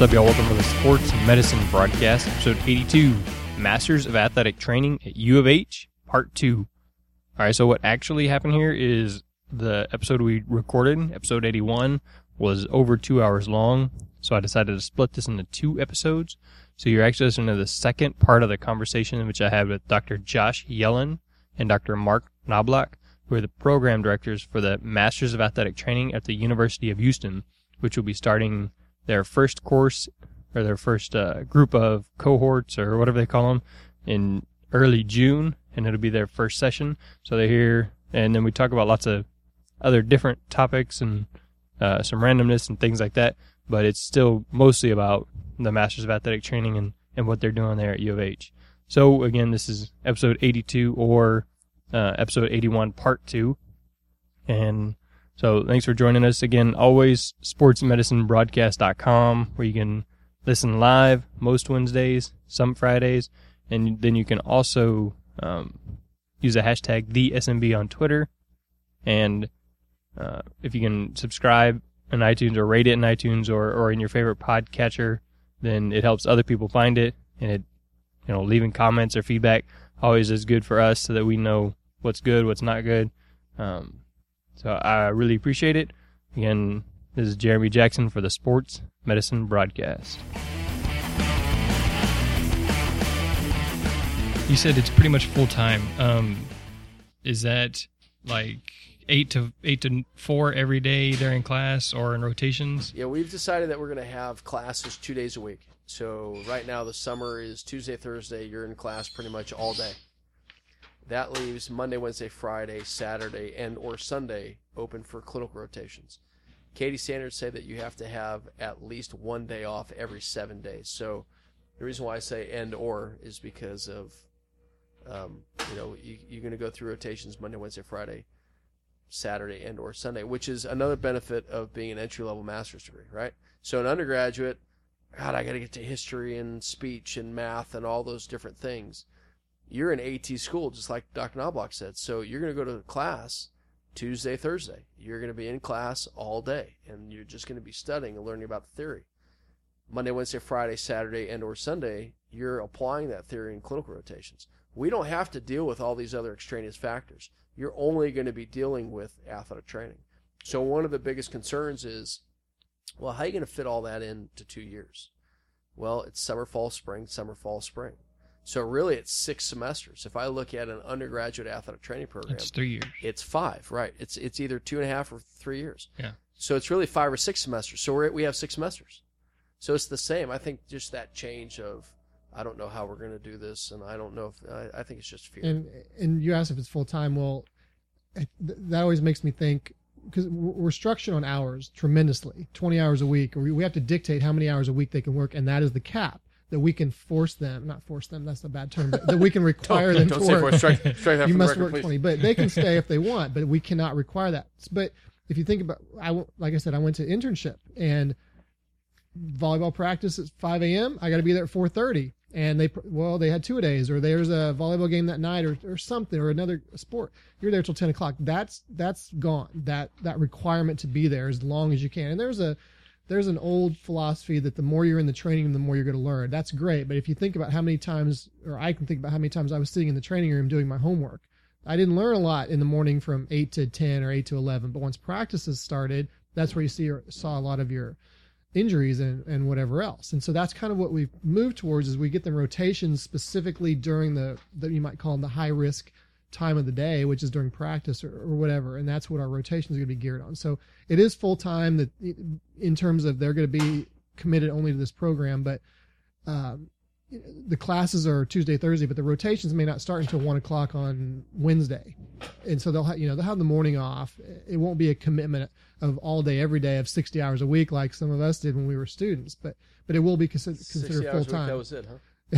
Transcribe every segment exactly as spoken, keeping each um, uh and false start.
What's up, y'all? Welcome to the Sports Medicine Broadcast, episode eighty-two, Masters of Athletic Training at U of H, part two. All right, so what actually happened here is the episode we recorded, episode eighty-one, was over two hours long, so I decided to split this into two episodes. So you're actually listening to the second part of the conversation in which I had with Doctor Josh Yellen and Doctor Mark Knobloch, who are the program directors for the Masters of Athletic Training at the University of Houston, which will be starting their first course, or their first uh, group of cohorts, or whatever they call them, in early June, and it'll be their first session. So they're here, and then we talk about lots of other different topics and uh, some randomness and things like that, but it's still mostly about the Masters of Athletic Training and, and what they're doing there at U of H. So again, this is episode eighty-two, or uh, episode eighty-one, part two, and so thanks for joining us. Again, always sports medicine broadcast dot com, where you can listen live most Wednesdays, some Fridays, and then you can also um, use the hashtag the S M B on Twitter. And uh, if you can subscribe in iTunes or rate it in iTunes or, or in your favorite podcatcher, then it helps other people find it. And it, you know, leaving comments or feedback always is good for us so that we know what's good, what's not good. Um, So I really appreciate it. Again, this is Jeremy Jackson for the Sports Medicine Broadcast. You said it's pretty much full time. Um, is that like eight to eight to four every day during class or in rotations? Yeah, we've decided that we're going to have classes two days a week. So right now the summer is Tuesday, Thursday. You're in class pretty much all day. That leaves Monday, Wednesday, Friday, Saturday, and or Sunday open for clinical rotations. Katie standards say that you have to have at least one day off every seven days. So the reason why I say and or is because of, um, you know, you, you're going to go through rotations Monday, Wednesday, Friday, Saturday, and or Sunday, which is another benefit of being an entry-level master's degree, right? So an undergraduate, God, I got to get to history and speech and math and all those different things. You're in AT school, just like Doctor Knobloch said. So you're going to go to class Tuesday, Thursday. You're going to be in class all day, and you're just going to be studying and learning about the theory. Monday, Wednesday, Friday, Saturday, and or Sunday, you're applying that theory in clinical rotations. We don't have to deal with all these other extraneous factors. You're only going to be dealing with athletic training. So one of the biggest concerns is, well, how are you going to fit all that into two years? Well, it's summer, fall, spring, summer, fall, spring. So really, it's six semesters. If I look at an undergraduate athletic training program, It's three years. It's five, right? It's it's either two and a half or three years. Yeah. So it's really five or six semesters. So we're, we have six semesters. So it's the same. I think just that change of, I don't know how we're going to do this, and I don't know if I, I think it's just fear. And and you asked if it's full time. Well, th- that always makes me think, because we're structured on hours tremendously, twenty hours a week. Or we have to dictate how many hours a week they can work, and that is the cap. That we can force them, not force them, that's a bad term, but that we can require them don't to say work. force, strike, strike that You from must the record, work please. twenty, but they can stay if they want, but we cannot require that. But if you think about, I w- like I said, I went to internship, and volleyball practice at five a.m., I got to be there at four thirty, and they, well, they had two-a-days, or there's a volleyball game that night, or, or something, or another sport. You're there till ten o'clock. That's that's gone. That that requirement to be there as long as you can. And there's a There's an old philosophy that the more you're in the training, the more you're going to learn. That's great. But if you think about how many times, or I can think about how many times I was sitting in the training room doing my homework, I didn't learn a lot in the morning from eight to ten or eight to eleven. But once practices started, that's where you see or saw a lot of your injuries and, and whatever else. And so that's kind of what we've moved towards, is we get them rotations specifically during the, that you might call them the high risk time of the day, which is during practice or, or whatever, and that's what our rotations are going to be geared on. So it is full time, that in terms of they're going to be committed only to this program, but um, the classes are Tuesday, Thursday, but the rotations may not start until one o'clock on Wednesday, and so they'll have, you know, they'll have the morning off. It won't be a commitment of all day every day of sixty hours a week like some of us did when we were students, but but it will be considered considered full time. That was it, huh?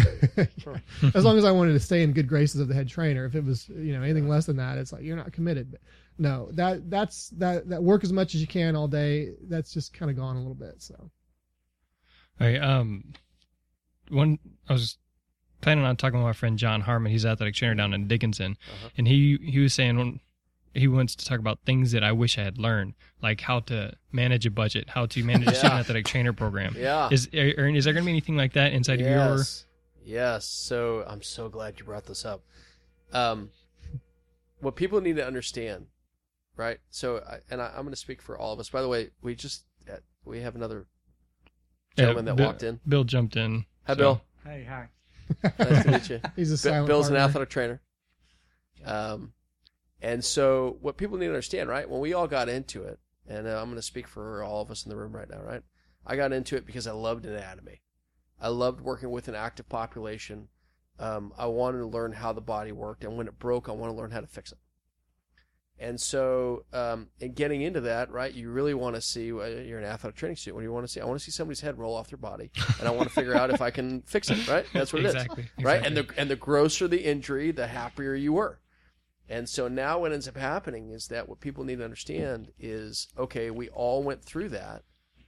Yeah. As long as I wanted to stay in good graces of the head trainer. If it was, you know, anything less than that, it's like you're not committed. But no, that that's that that work as much as you can all day. That's just kind of gone a little bit. So, All right. Um, one I was planning on talking with my friend John Harmon. He's an athletic trainer down in Dickinson, uh-huh. and he he was saying when he wants to talk about things that I wish I had learned, like how to manage a budget, how to manage a Yeah. student athletic trainer program. Yeah. Is Aaron, is there going to be anything like that inside of your? Yes. Yes. So I'm so glad you brought this up. Um, what people need to understand, right? So, I, and I, I'm going to speak for all of us. By the way, we just uh, we have another gentleman that Bill, walked in. Bill jumped in. Hi, so- Bill. Hey, hi. Nice to meet you. He's a Bi- silent Bill's an partner. athletic trainer. Um, and so what people need to understand, right? When we all got into it, and uh, I'm going to speak for all of us in the room right now, right? I got into it because I loved anatomy. I loved working with an active population. Um, I wanted to learn how the body worked, and when it broke, I want to learn how to fix it. And so, um, in getting into that, right, you really want to see, uh, you're an athletic training student. What do you want to see? I want to see somebody's head roll off their body, and I want to figure out if I can fix it, right? That's what it is. exactly, Right? And exactly. the and the grosser the injury, the happier you were. And so now what ends up happening is that what people need to understand is, okay, we all went through that,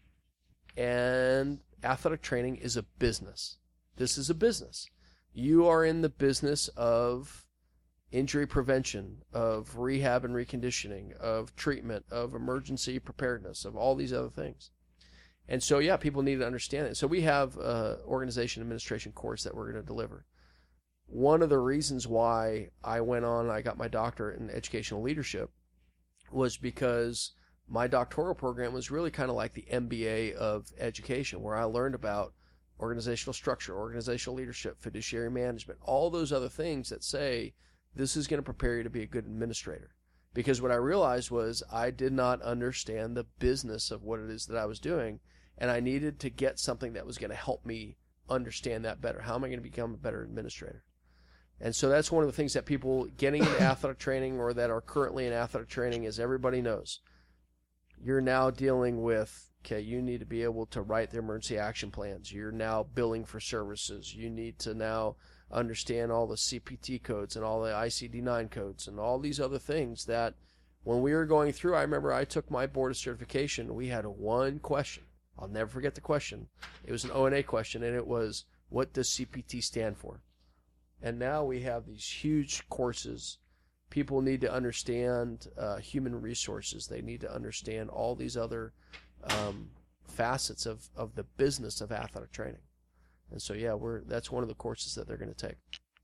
and athletic training is a business. This is a business. You are in the business of injury prevention, of rehab and reconditioning, of treatment, of emergency preparedness, of all these other things. And so, yeah, people need to understand it. So we have an organization administration course that we're going to deliver. One of the reasons why I went on, I got my doctorate in educational leadership, was because my doctoral program was really kind of like the M B A of education, where I learned about organizational structure, organizational leadership, fiduciary management, all those other things that say this is going to prepare you to be a good administrator. Because what I realized was I did not understand the business of what it is that I was doing, and I needed to get something that was going to help me understand that better. How am I going to become a better administrator? And so that's one of the things that people getting into athletic training or that are currently in athletic training is everybody knows. You're now dealing with, okay, you need to be able to write the emergency action plans. You're now billing for services. You need to now understand all the C P T codes and all the I C D nine codes and all these other things that when we were going through, I remember I took my board of certification. We had one question. I'll never forget the question. It was an O N A question, and it was, what does C P T stand for? And now we have these huge courses. People need to understand uh, human resources. They need to understand all these other um, facets of, of the business of athletic training. And so, yeah, we're that's one of the courses that they're going to take.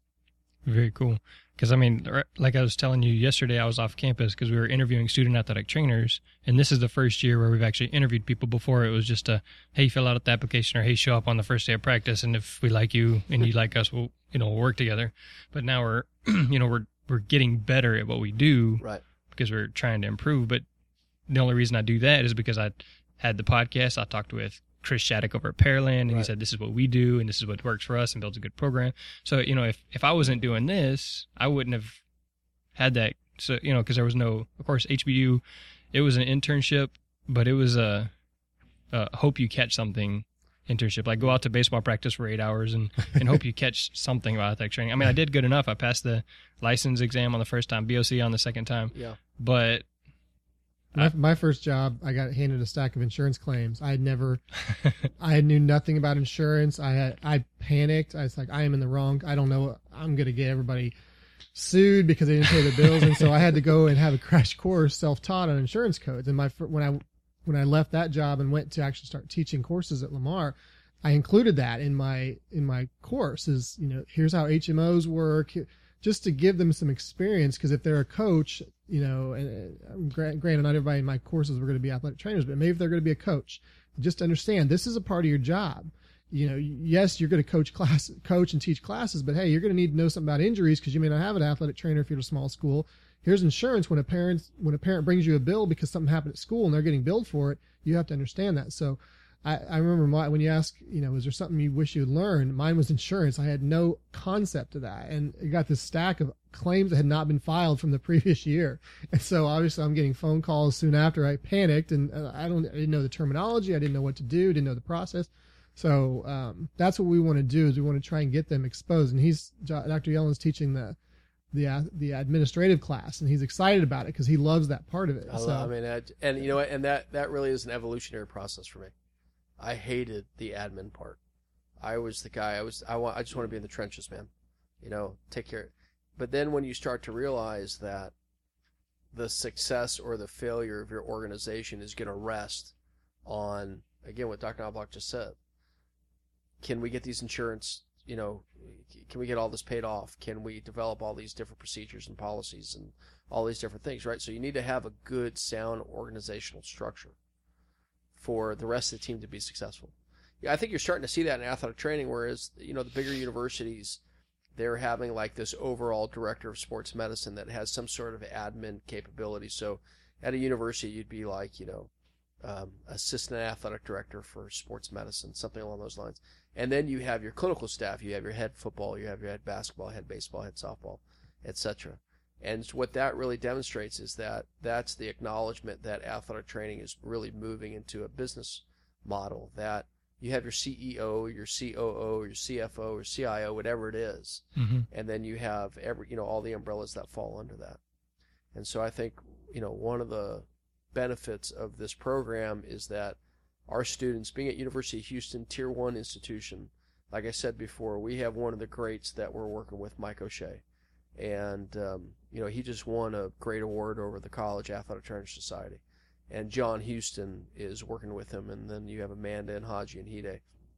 Very cool. Because, I mean, like I was telling you yesterday, I was off campus because we were interviewing student athletic trainers. And this is the first year where we've actually interviewed people. Before it was just a, hey, fill out the application, or hey, show up on the first day of practice. And if we like you and you like us, we'll, you know, we'll work together. But now we're, you know, we're, we're getting better at what we do Right. because we're trying to improve. But the only reason I do that is because I had the podcast. I talked with Chris Shattuck over at Pearland, and Right. he said, this is what we do, and this is what works for us and builds a good program. So, you know, if, if I wasn't doing this, I wouldn't have had that. So, you know, because there was no, of course, H B U, it was an internship, but it was a, a hope you catch something internship. Like go out to baseball practice for eight hours and, and hope you catch something about athletic training. I mean, I did good enough. I passed the license exam on the first time, B O C on the second time. Yeah. But My, my first job, I got handed a stack of insurance claims. I had never, I knew nothing about insurance. I had, I panicked. I was like, I am in the wrong. I don't know. I'm going to get everybody sued because they didn't pay the bills. And so I had to go and have a crash course self-taught on insurance codes. And my, fir- when I, when I left that job and went to actually start teaching courses at Lamar, I included that in my, in my course is, you know, here's how H M Os work, just to give them some experience. Because if they're a coach, you know, and uh, granted, not everybody in my courses were going to be athletic trainers, but maybe if they're going to be a coach, just understand this is a part of your job. You know, yes, you're going to coach class, coach and teach classes, but hey, you're going to need to know something about injuries because you may not have an athletic trainer if you're at a small school. Here's insurance. When a parent, when a parent brings you a bill because something happened at school and they're getting billed for it, you have to understand that. So I, I remember my, when you ask, you know, is there something you wish you'd learned? Mine was insurance. I had no concept of that. And I got this stack of claims that had not been filed from the previous year. And so obviously I'm getting phone calls soon after. I panicked and uh, I don't, I didn't know the terminology. I didn't know what to do. Didn't know the process. So um, that's what we want to do is we want to try and get them exposed. And he's, Doctor Yellen's teaching the, the, uh, the administrative class and he's excited about it because he loves that part of it. I, so, love, I mean, I, and you know what? And that, that really is an evolutionary process for me. I hated the admin part. I was the guy. I was. I want. I just want to be in the trenches, man. You know, take care. But then when you start to realize that the success or the failure of your organization is going to rest on, again, what Doctor Knobloch just said. Can we get these insurance, you know, can we get all this paid off? Can we develop all these different procedures and policies and all these different things, right? So you need to have a good, sound organizational structure for the rest of the team to be successful. Yeah, I think you're starting to see that in athletic training, whereas, you know, the bigger universities, they're having like this overall director of sports medicine that has some sort of admin capability. So at a university, you'd be like, you know, um, assistant athletic director for sports medicine, something along those lines. And then you have your clinical staff. You have your head football, you have your head basketball, head baseball, head softball, et cetera. And what that really demonstrates is that that's the acknowledgement that athletic training is really moving into a business model, that you have your C E O, your C O O, your C F O, or C I O, whatever it is, mm-hmm. and then you have every, you know, all the umbrellas that fall under that. And so I think, you know, one of the benefits of this program is that our students, being at University of Houston, tier one institution, like I said before, we have one of the greats that we're working with, Mike O'Shea. And, um, you know, he just won a great award over the College Athletic Trainers Society. And John Houston is working with him, and then you have Amanda and Haji and Hide.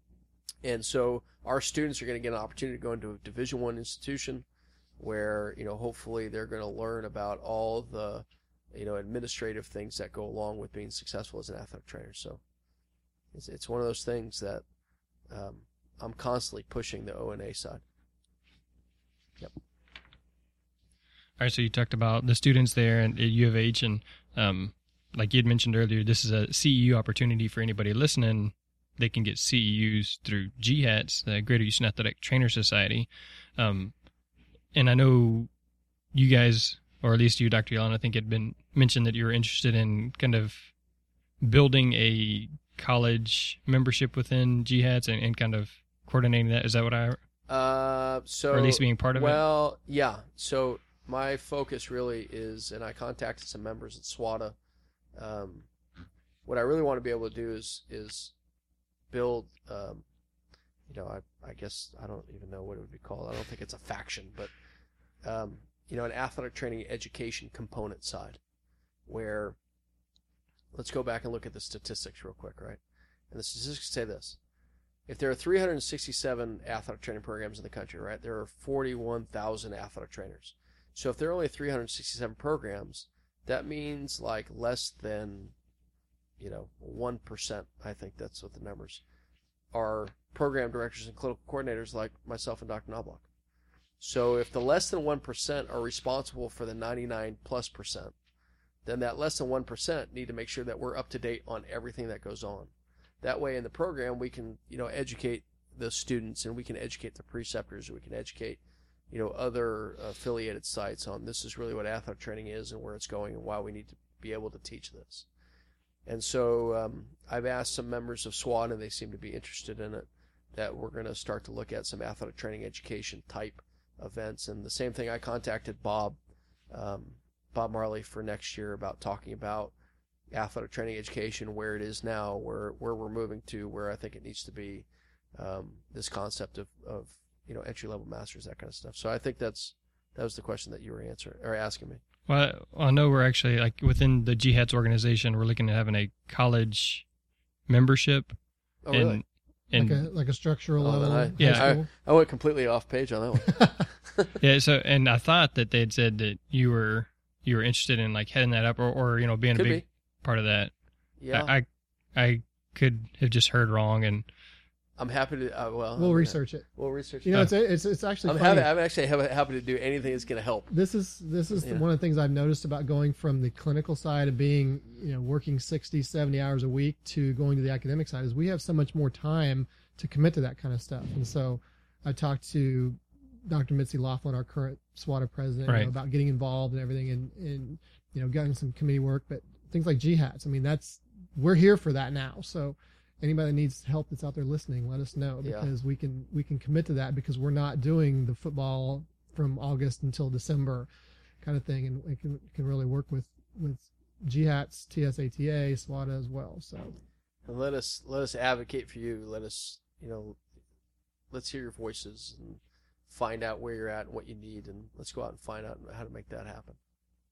And so our students are going to get an opportunity to go into a Division One institution where, you know, hopefully they're going to learn about all the, you know, administrative things that go along with being successful as an athletic trainer. So it's, it's one of those things that um, I'm constantly pushing the O N A side. Yep. All right, so you talked about the students there at U of H, and um, like you had mentioned earlier, this is a C E U opportunity for anybody listening. They can get C E Us through G HATS, the Greater Houston Athletic Trainer Society. Um, and I know you guys, or at least you, Doctor Yellen, I think had been mentioned that you were interested in kind of building a college membership within G HATS and, and kind of coordinating that. Is that what I... Uh, so, or at least being part of well, it? Well, yeah. So my focus really is, and I contacted some members at SWATA. Um, what I really want to be able to do is is build, um, you know, I, I guess I don't even know what it would be called. I don't think it's a faction, but, um, you know, an athletic training education component side where, let's go back and look at the statistics real quick, right? And the statistics say this. If there are three hundred sixty-seven athletic training programs in the country, right, there are forty-one thousand athletic trainers. So if there are only three hundred sixty-seven programs, that means like less than, you know, one percent, I think that's what the numbers are, program directors and clinical coordinators like myself and Doctor Knobloch. So if the less than one percent are responsible for the ninety-nine plus percent, then that less than one percent need to make sure that we're up to date on everything that goes on. That way in the program we can, you know, educate the students, and we can educate the preceptors, and we can educate, you know, other affiliated sites on this is really what athletic training is and where it's going and why we need to be able to teach this. And so um, I've asked some members of SWAT, and they seem to be interested in it, that we're going to start to look at some athletic training education type events. And the same thing, I contacted Bob, um, Bob Marley for next year about talking about athletic training education, where it is now, where where we're moving to, where I think it needs to be, um, this concept of, of you know, entry level masters, that kind of stuff. So I think that's that was the question that you were answering or asking me. Well, I know we're actually, like, within the G HATS organization, we're looking at having a college membership. Oh, really? And, like a like a structural Oh, level. I, high yeah. school. I, I went completely off page on that one. yeah. So, and I thought that they had said that you were you were interested in like heading that up, or, or you know, being Could a big be. part of that. Yeah, I, I I could have just heard wrong, and I'm happy to. Uh, well, We'll I'm research gonna, it. We'll research. You know, it. it's it's it's actually I'm funny. happy. I'm actually happy to do anything that's going to help. This is this is Yeah. one of the things I've noticed about going from the clinical side of being, you know, working sixty, seventy hours a week to going to the academic side, is we have so much more time to commit to that kind of stuff. And so I talked to Doctor Mitzi Laughlin, our current SWATA president, you Right. know, about getting involved and everything, and, and you know, getting some committee work, but things like G HATS, I mean, that's, we're here for that now. So anybody that needs help that's out there listening, let us know, Yeah. because we can we can commit to that, because we're not doing the football from August until December kind of thing, and we can can really work with with G HATS, T S A T A, SWATA as well. So And let us let us advocate for you. Let us, you know, let's hear your voices and find out where you're at and what you need, and let's go out and find out how to make that happen.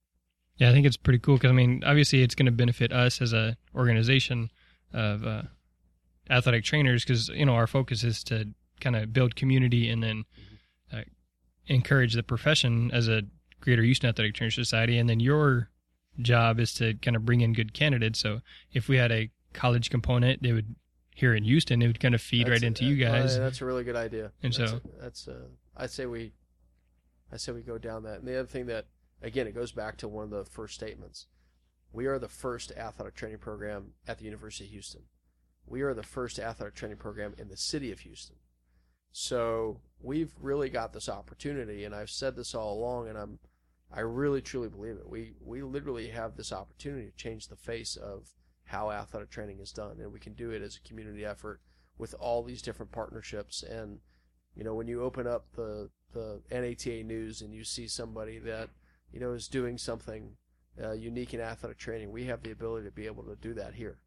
Yeah, I think it's pretty cool because, I mean, obviously it's going to benefit us as a organization of uh, athletic trainers because, you know, our focus is to kind of build community and then uh, encourage the profession as a Greater Houston Athletic Trainer Society. And then your job is to kind of bring in good candidates. So if we had a college component, they would, here in Houston, it would kind of feed That's right a, into you guys. Uh, that's a really good idea. And that's so, a, that's uh, I'd say we, I say we go down that. And the other thing that, again, it goes back to one of the first statements. We are the first athletic training program at the University of Houston. We are the first athletic training program in the city of Houston. So we've really got this opportunity, and I've said this all along, and I'm, I really truly believe it. We we literally have this opportunity to change the face of how athletic training is done, and we can do it as a community effort with all these different partnerships. And you know, when you open up the the N A T A news and you see somebody that you know is doing something uh, unique in athletic training, we have the ability to be able to do that here.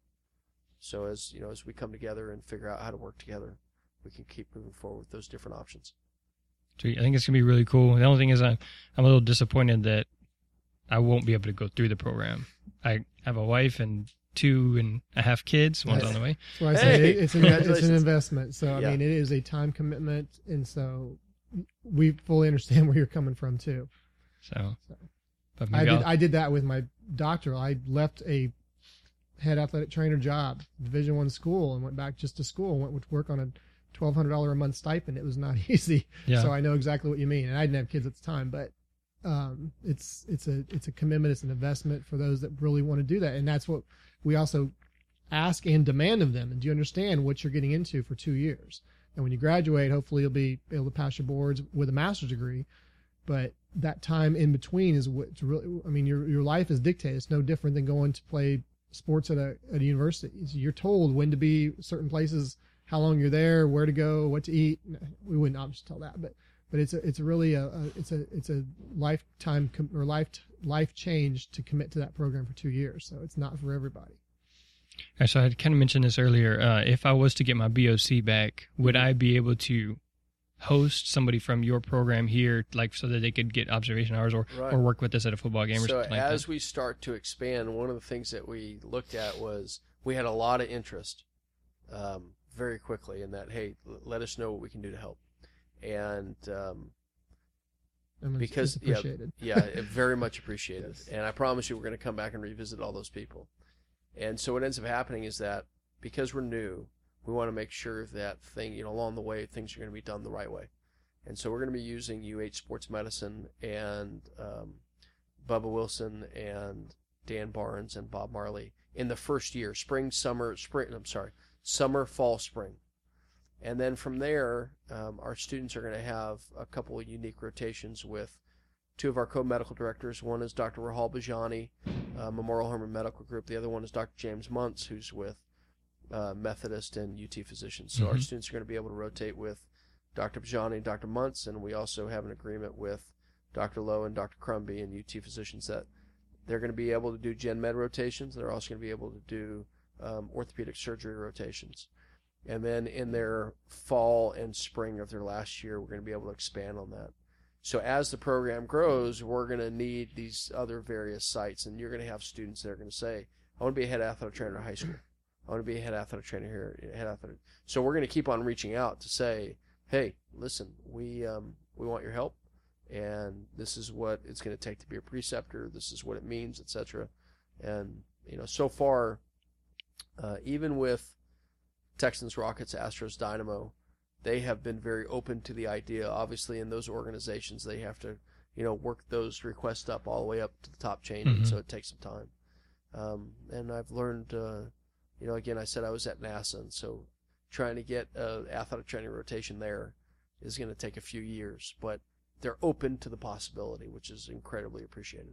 So as you know, as we come together and figure out how to work together, we can keep moving forward with those different options. I think it's going to be really cool. The only thing is I'm, I'm a little disappointed that I won't be able to go through the program. I have a wife and two and a half kids. One's Yes. on the way. That's why I say Hey, it, it's, an, it's an congratulations. investment. So, I Yeah. mean, it is a time commitment. And so we fully understand where you're coming from, too. So, So, but I maybe did I'll, I did that with my doctoral. I left a head athletic trainer job, Division One school, and went back just to school and went to work on a twelve hundred dollars a month stipend. It was not easy. yeah. So I know exactly what you mean. And I didn't have kids at the time, but um, it's it's a it's a commitment, it's an investment for those that really want to do that. And that's what we also ask and demand of them. And do you understand what you're getting into for two years? And when you graduate, hopefully you'll be able to pass your boards with a master's degree. But that time in between is what's really, I mean, your your life is dictated. It's no different than going to play sports at a at a university. You're told when to be certain places, how long you're there, where to go, what to eat. We wouldn't obviously tell that, but but it's a it's a really a, a it's a it's a lifetime com- or life life change to commit to that program for two years. So it's not for everybody. All right, so I kind of mentioned this earlier. Uh, if I was to get my B O C back, would I be able to host somebody from your program here, like so that they could get observation hours or, Right. or work with us at a football game or So something like as that? we start to expand, one of the things that we looked at was we had a lot of interest um, very quickly in that, hey, l- let us know what we can do to help. And um, I mean, it's- Because, it's yeah, appreciated. yeah, it very much appreciated. Yes. And I promise you we're going to come back and revisit all those people. And so what ends up happening is that because we're new, we want to make sure that thing, you know, along the way, things are going to be done the right way. And so we're going to be using U H Sports Medicine and um, Bubba Wilson and Dan Barnes and Bob Marley in the first year, spring, summer, spring, I'm sorry, summer, fall, spring. And then from there, um, our students are going to have a couple of unique rotations with two of our co-medical directors. One is Doctor Rahul Bajani, uh, Memorial Hermann Medical Group. The other one is Doctor James Muntz, who's with uh, Methodist and U T Physicians. So our Mhm. students are going to be able to rotate with Doctor Bajani and Doctor Muntz, and we also have an agreement with Doctor Lowe and Doctor Crumby and U T Physicians that they're going to be able to do gen med rotations. They're also going to be able to do um, orthopedic surgery rotations. And then in their fall and spring of their last year, we're going to be able to expand on that. So as the program grows, we're going to need these other various sites, and you're going to have students that are going to say, I want to be a head athletic trainer at high school. I want to be a head athletic trainer here. Head athletic. So we're going to keep on reaching out to say, hey, listen, we um, we want your help, and this is what it's going to take to be a preceptor. This is what it means, et cetera. And you know, so far, uh, even with Texans, Rockets, Astros, Dynamo, they have been very open to the idea. Obviously, in those organizations, they have to, you know, work those requests up all the way up to the top chain, Mhm. and so it takes some time. Um, and I've learned, uh, you know, again, I said I was at NASA, and so trying to get an athletic training rotation there is going to take a few years, but they're open to the possibility, which is incredibly appreciated.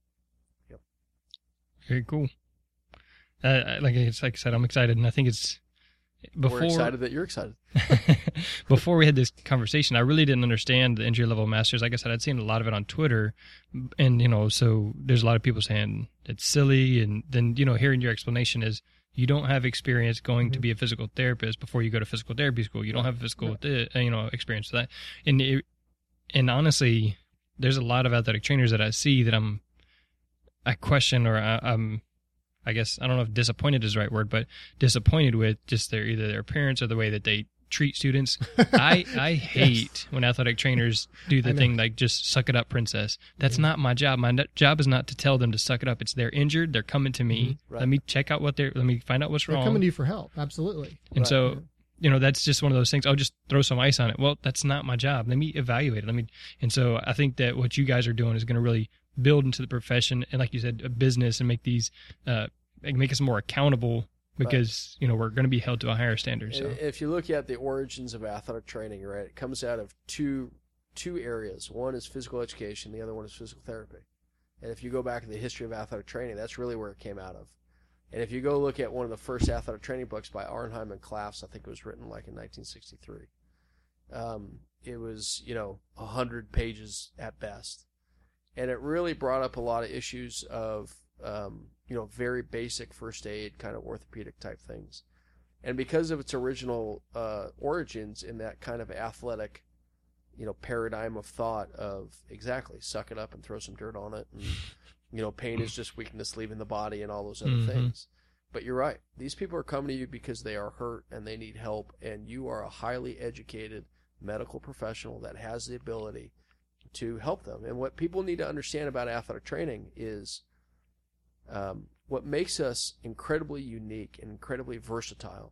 Very cool. Uh, like, it's, like I said, I'm excited, and I think it's before We're excited that you're excited. before we had this conversation, I really didn't understand the entry level masters. Like I said, I'd seen a lot of it on Twitter, and you know, so there's a lot of people saying it's silly, and then you know, hearing your explanation is you don't have experience going Mm-hmm. to be a physical therapist before you go to physical therapy school. You don't have physical, th- you know, experience for that, and it, and honestly, there's a lot of athletic trainers that I see that I'm I question or I, I'm, I guess, I don't know if disappointed is the right word, but disappointed with just their either their appearance or the way that they treat students. I I hate yes. when athletic trainers do the thing like just suck it up, princess. That's mm-hmm. not my job. My job is not to tell them to suck it up. It's they're injured. They're coming to me. Mm-hmm. Right. Let me check out what they're. Let me find out what's they're wrong. They're coming to you for help. Absolutely. And right. so. You know, that's just one of those things. I'll just throw some ice on it. Well, that's not my job. Let me evaluate it. Let me, and so I think that what you guys are doing is going to really build into the profession, and like you said, a business, and make these, uh, make us more accountable because right. you know we're going to be held to a higher standard. So if you look at the origins of athletic training, right, it comes out of two two areas. One is physical education. The other one is physical therapy. And if you go back to the history of athletic training, that's really where it came out of. And if you go look at one of the first athletic training books by Arnheim and Clafs, I think it was written like in nineteen sixty-three. Um, it was, you know, one hundred pages at best. And it really brought up a lot of issues of, um, you know, very basic first aid, kind of orthopedic type things. And because of its original uh, origins in that kind of athletic, you know, paradigm of thought of exactly, suck it up and throw some dirt on it, and you know, pain is just weakness leaving the body and all those other mm-hmm. things. But you're right. These people are coming to you because they are hurt and they need help, and you are a highly educated medical professional that has the ability to help them. And what people need to understand about athletic training is um, what makes us incredibly unique and incredibly versatile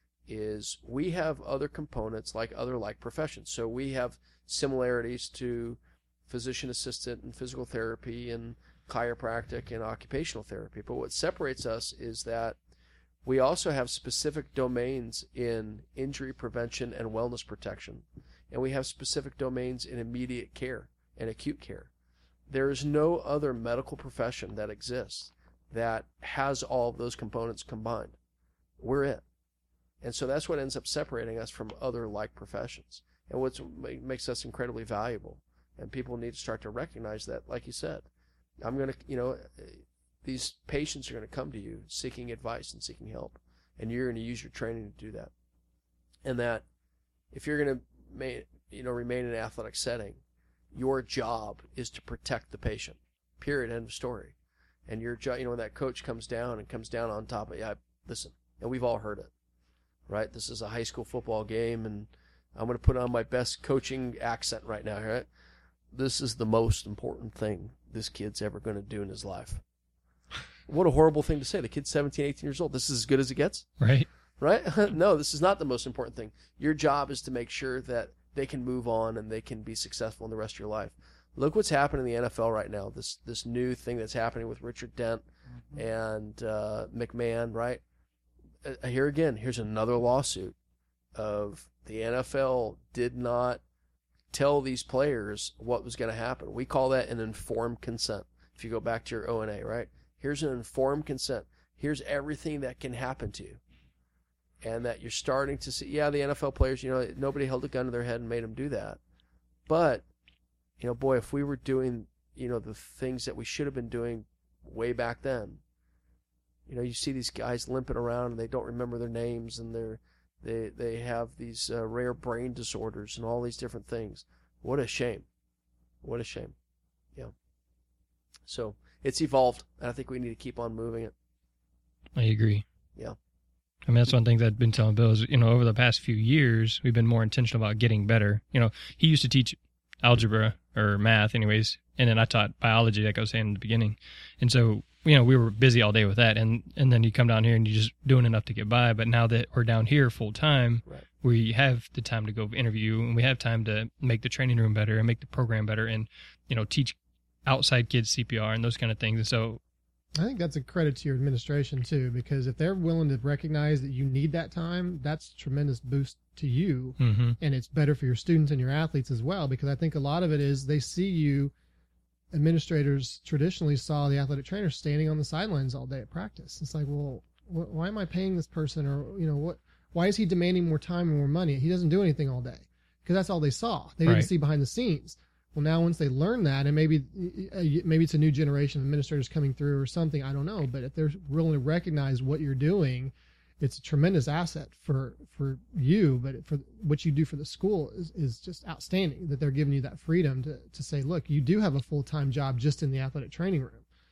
is we have other components like other like professions. So we have similarities to physician assistant and physical therapy and chiropractic and occupational therapy. But what separates us is that we also have specific domains in injury prevention and wellness protection. And we have specific domains in immediate care and acute care. There is no other medical profession that exists that has all of those components combined. We're it. And so that's what ends up separating us from other like professions. And what makes us incredibly valuable. And people need to start to recognize that, like you said. I'm going to, you know, these patients are going to come to you seeking advice and seeking help, and you're going to use your training to do that. And that if you're going to, you know, remain in an athletic setting, your job is to protect the patient. Period. End of story. And your job, you know, when that coach comes down and comes down on top of you, I, listen, and we've all heard it, right? This is a high school football game, and I'm going to put on my best coaching accent right now, right? This is the most important thing this kid's ever going to do in his life. What a horrible thing to say. The kid's seventeen, eighteen years old. This is as good as it gets? Right. Right? No, this is not the most important thing. Your job is to make sure that they can move on and they can be successful in the rest of your life. Look what's happening in the N F L right now. This this new thing that's happening with Richard Dent mm-hmm. and uh, McMahon, right? Uh, here again, here's another lawsuit of the N F L did not tell these players what was going to happen. We call that an informed consent. If you go back to your O N A, right? Here's an informed consent. Here's everything that can happen to you. And that you're starting to see, yeah, the N F L players, you know, nobody held a gun to their head and made them do that. But, you know, boy, if we were doing, you know, the things that we should have been doing way back then, you know, you see these guys limping around and they don't remember their names and they're, They they have these uh, rare brain disorders and all these different things. What a shame. What a shame. Yeah. So it's evolved, and I think we need to keep on moving it. I agree. Yeah. I mean, that's one thing that I've been telling Bill is, you know, over the past few years, we've been more intentional about getting better. You know, he used to teach algebra or math anyways, and then I taught biology, like I was saying in the beginning. And so, you know, we were busy all day with that, and, and then you come down here and you're just doing enough to get by. But now that we're down here full time, right. we have the time to go interview, and we have time to make the training room better and make the program better, and you know, teach outside kids C P R and those kind of things. And so, I think that's a credit to your administration too, because if they're willing to recognize that you need that time, that's a tremendous boost to you, mm-hmm. and it's better for your students and your athletes as well. Because I think a lot of it is they see you. Administrators traditionally saw the athletic trainer standing on the sidelines all day at practice. It's like, well, wh- why am I paying this person, or you know, what? Why is he demanding more time and more money? He doesn't do anything all day, because that's all they saw. They didn't right. see behind the scenes. Well, now once they learn that, and maybe maybe it's a new generation of administrators coming through or something, I don't know. But if they're willing to recognize what you're doing, it's a tremendous asset for for you, but for what you do for the school is, is just outstanding, that they're giving you that freedom to, to say, look, you do have a full-time job just in the athletic training room.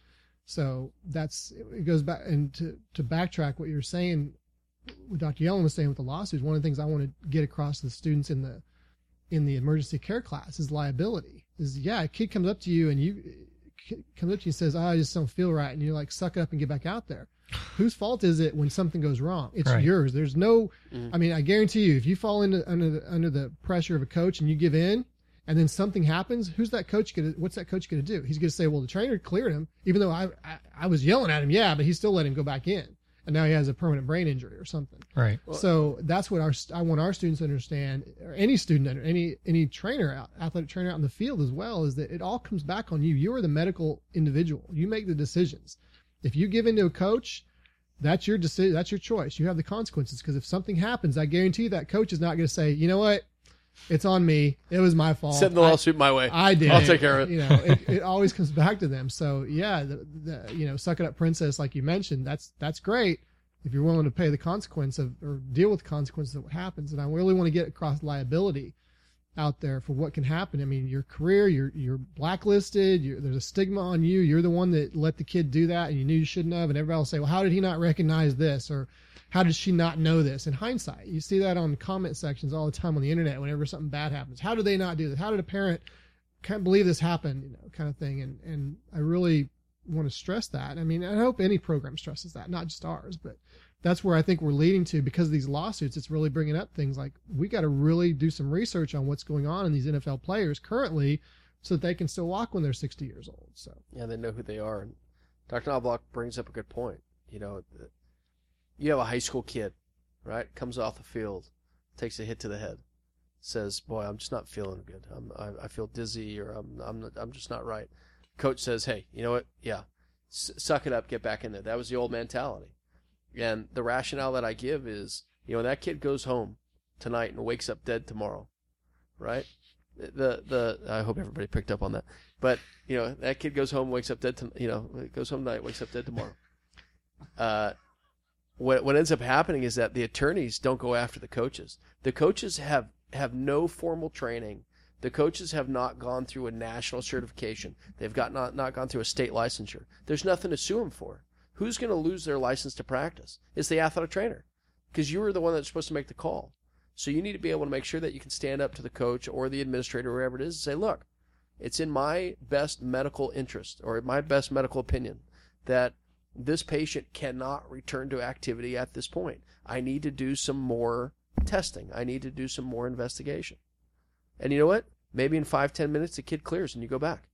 So that's, it goes back, and to, to backtrack what you're saying, what Doctor Yellen was saying with the lawsuits, one of the things I want to get across to the students in the, in the emergency care class is liability. Is, yeah, a kid comes up to you and you, comes up to you and says, oh, I just don't feel right. And you're like, suck it up and get back out there. Whose fault is it when something goes wrong? It's right. yours. There's no, Mm. I mean, I guarantee you, if you fall into under the, under the pressure of a coach and you give in, and then something happens, who's that coach gonna? What's that coach gonna do? He's gonna say, "Well, the trainer cleared him, even though I, I I was yelling at him, yeah, but he still let him go back in, and now he has a permanent brain injury or something." Right. Well- So that's what our I want our students to understand, or any student, any any trainer, out, athletic trainer out in the field as well, is that it all comes back on you. You are the medical individual. You make the decisions. If you give in to a coach, that's your decision. That's your choice. You have the consequences, because if something happens, I guarantee you that coach is not going to say, "You know what? It's on me. It was my fault. Send the I- lawsuit my way. I did. I'll it." take care of it. You know, it, it always comes back to them. So yeah, the, the you know, suck it up, princess, like you mentioned. That's that's great if you're willing to pay the consequence of, or deal with the consequences of what happens. And I really want to get across liability out there for what can happen. I mean, your career, you're you're blacklisted. You're, there's a stigma on you. You're the one that let the kid do that, and you knew you shouldn't have. And everybody will say, "Well, how did he not recognize this?" Or how did she not know this? In hindsight, you see that on comment sections all the time on the internet whenever something bad happens. How did they not do this? How did a parent can't believe this happened? You know, kind of thing. And and I really want to stress that. I mean, I hope any program stresses that, not just ours, but that's where I think we're leading to because of these lawsuits. It's really bringing up things like we got to really do some research on what's going on in these N F L players currently so that they can still walk when they're sixty years old. So Yeah, they know who they are. And Doctor Knobloch brings up a good point. You know, the- you have a high school kid, right? Comes off the field, takes a hit to the head, says, "Boy, I'm just not feeling good. I'm, I, I feel dizzy, or I'm, I'm, I'm just not right." Coach says, "Hey, you know what? Yeah, S- suck it up, get back in there." That was the old mentality. And the rationale that I give is, you know, that kid goes home tonight and wakes up dead tomorrow, right? The the I hope everybody picked up on that. But you know, that kid goes home, wakes up dead. To, you know, goes home tonight, wakes up dead tomorrow. Uh, what what ends up happening is that the attorneys don't go after the coaches. The coaches have have no formal training. The coaches have not gone through a national certification. They've got not not gone through a state licensure. There's nothing to sue them for. Who's going to lose their license to practice? It's the athletic trainer, because you were the one that's supposed to make the call. So you need to be able to make sure that you can stand up to the coach or the administrator, or whoever it is, and say, "Look, it's in my best medical interest or my best medical opinion that this patient cannot return to activity at this point. I need to do some more testing. I need to do some more investigation." And you know what? Maybe in five, ten minutes, the kid clears and you go back.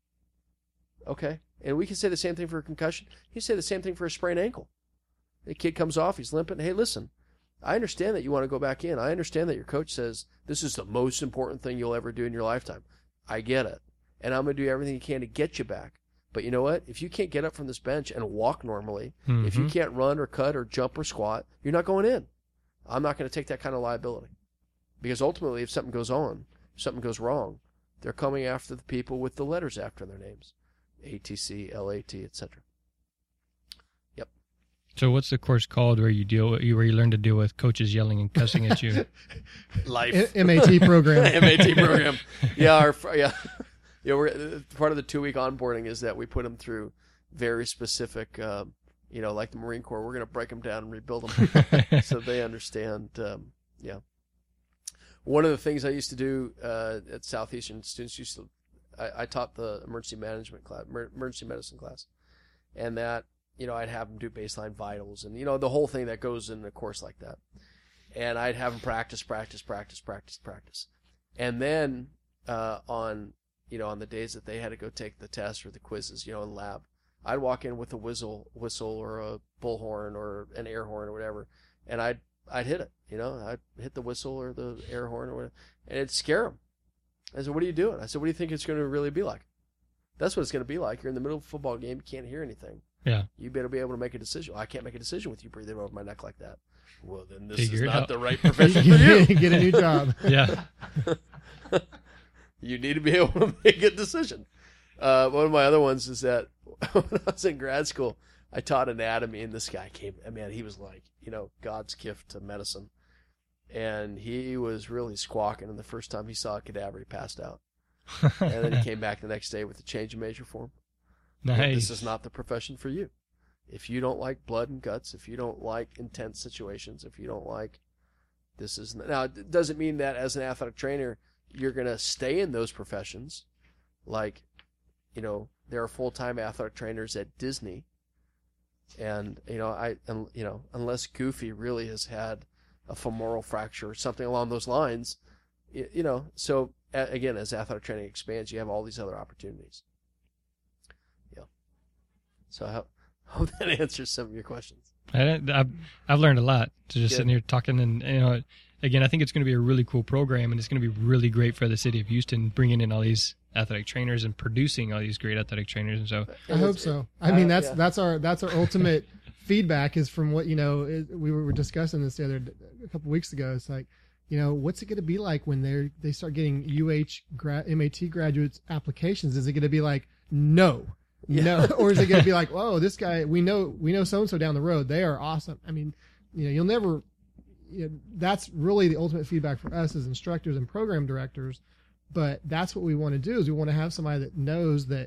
Okay. And we can say the same thing for a concussion. You can say the same thing for a sprained ankle. The kid comes off, he's limping. Hey, listen, I understand that you want to go back in. I understand that your coach says this is the most important thing you'll ever do in your lifetime. I get it. And I'm going to do everything you can to get you back. But you know what? If you can't get up from this bench and walk normally, Mm-hmm. if you can't run or cut or jump or squat, you're not going in. I'm not going to take that kind of liability. Because ultimately, if something goes on, if something goes wrong, they're coming after the people with the letters after their names. A T C, L A T, et cetera. Yep. So what's the course called where you deal with, where you learn to deal with coaches yelling and cussing at you? Life. M A T program. M A T program. Yeah, our, yeah. Yeah, we're, part of the two-week onboarding is that we put them through very specific, um, you know, like the Marine Corps, we're going to break them down and rebuild them so they understand, um, yeah. One of the things I used to do uh, at Southeastern, students used to, I, I taught the emergency management class, emergency medicine class, and that, you know, I'd have them do baseline vitals and, you know, the whole thing that goes in a course like that. And I'd have them practice, practice, practice, practice, practice. And then uh, on, you know, on the days that they had to go take the test or the quizzes, you know, in lab, I'd walk in with a whistle, whistle or a bullhorn or an air horn or whatever, and I'd I'd hit it, you know, I'd hit the whistle or the air horn or whatever, and it'd scare them. I said, "What are you doing?" I said, "What do you think it's going to really be like?" That's what it's going to be like. You're in the middle of a football game, you can't hear anything. Yeah. You better be able to make a decision. I can't make a decision with you breathing over my neck like that. Well, then this Figure is it not out. the right profession for you. Get a new job. Yeah. You need to be able to make a decision. Uh, one of my other ones is that when I was in grad school, I taught anatomy, and this guy came, I mean, he was like, you know, God's gift to medicine. And he was really squawking, and the first time he saw a cadaver, he passed out. And then he came back the next day with a change of major form. Nice. This is not the profession for you. If you don't like blood and guts, if you don't like intense situations, if you don't like this is now it doesn't mean that as an athletic trainer you're going to stay in those professions. Like, you know, there are full-time athletic trainers at Disney, and you know, I and you know, unless Goofy really has had a femoral fracture or something along those lines, you, you know, so again, as athletic training expands, you have all these other opportunities. Yeah. So I hope, hope that answers some of your questions. I, I've, I've learned a lot to just Good. sitting here talking, and you know, again, I think it's going to be a really cool program, and it's going to be really great for the city of Houston, bringing in all these athletic trainers and producing all these great athletic trainers. And so, I hope so. I uh, mean, that's yeah. that's our that's our ultimate feedback is from what you know. Is, we were discussing this the other a couple weeks ago. It's like, you know, what's it going to be like when they they start getting U H gra- M A T graduates applications? Is it going to be like no? Yeah. No, or is it going to be like, whoa, this guy, we know, we know so-and-so down the road. They are awesome. I mean, you know, you'll never, you know, that's really the ultimate feedback for us as instructors and program directors. But that's what we want to do is we want to have somebody that knows that,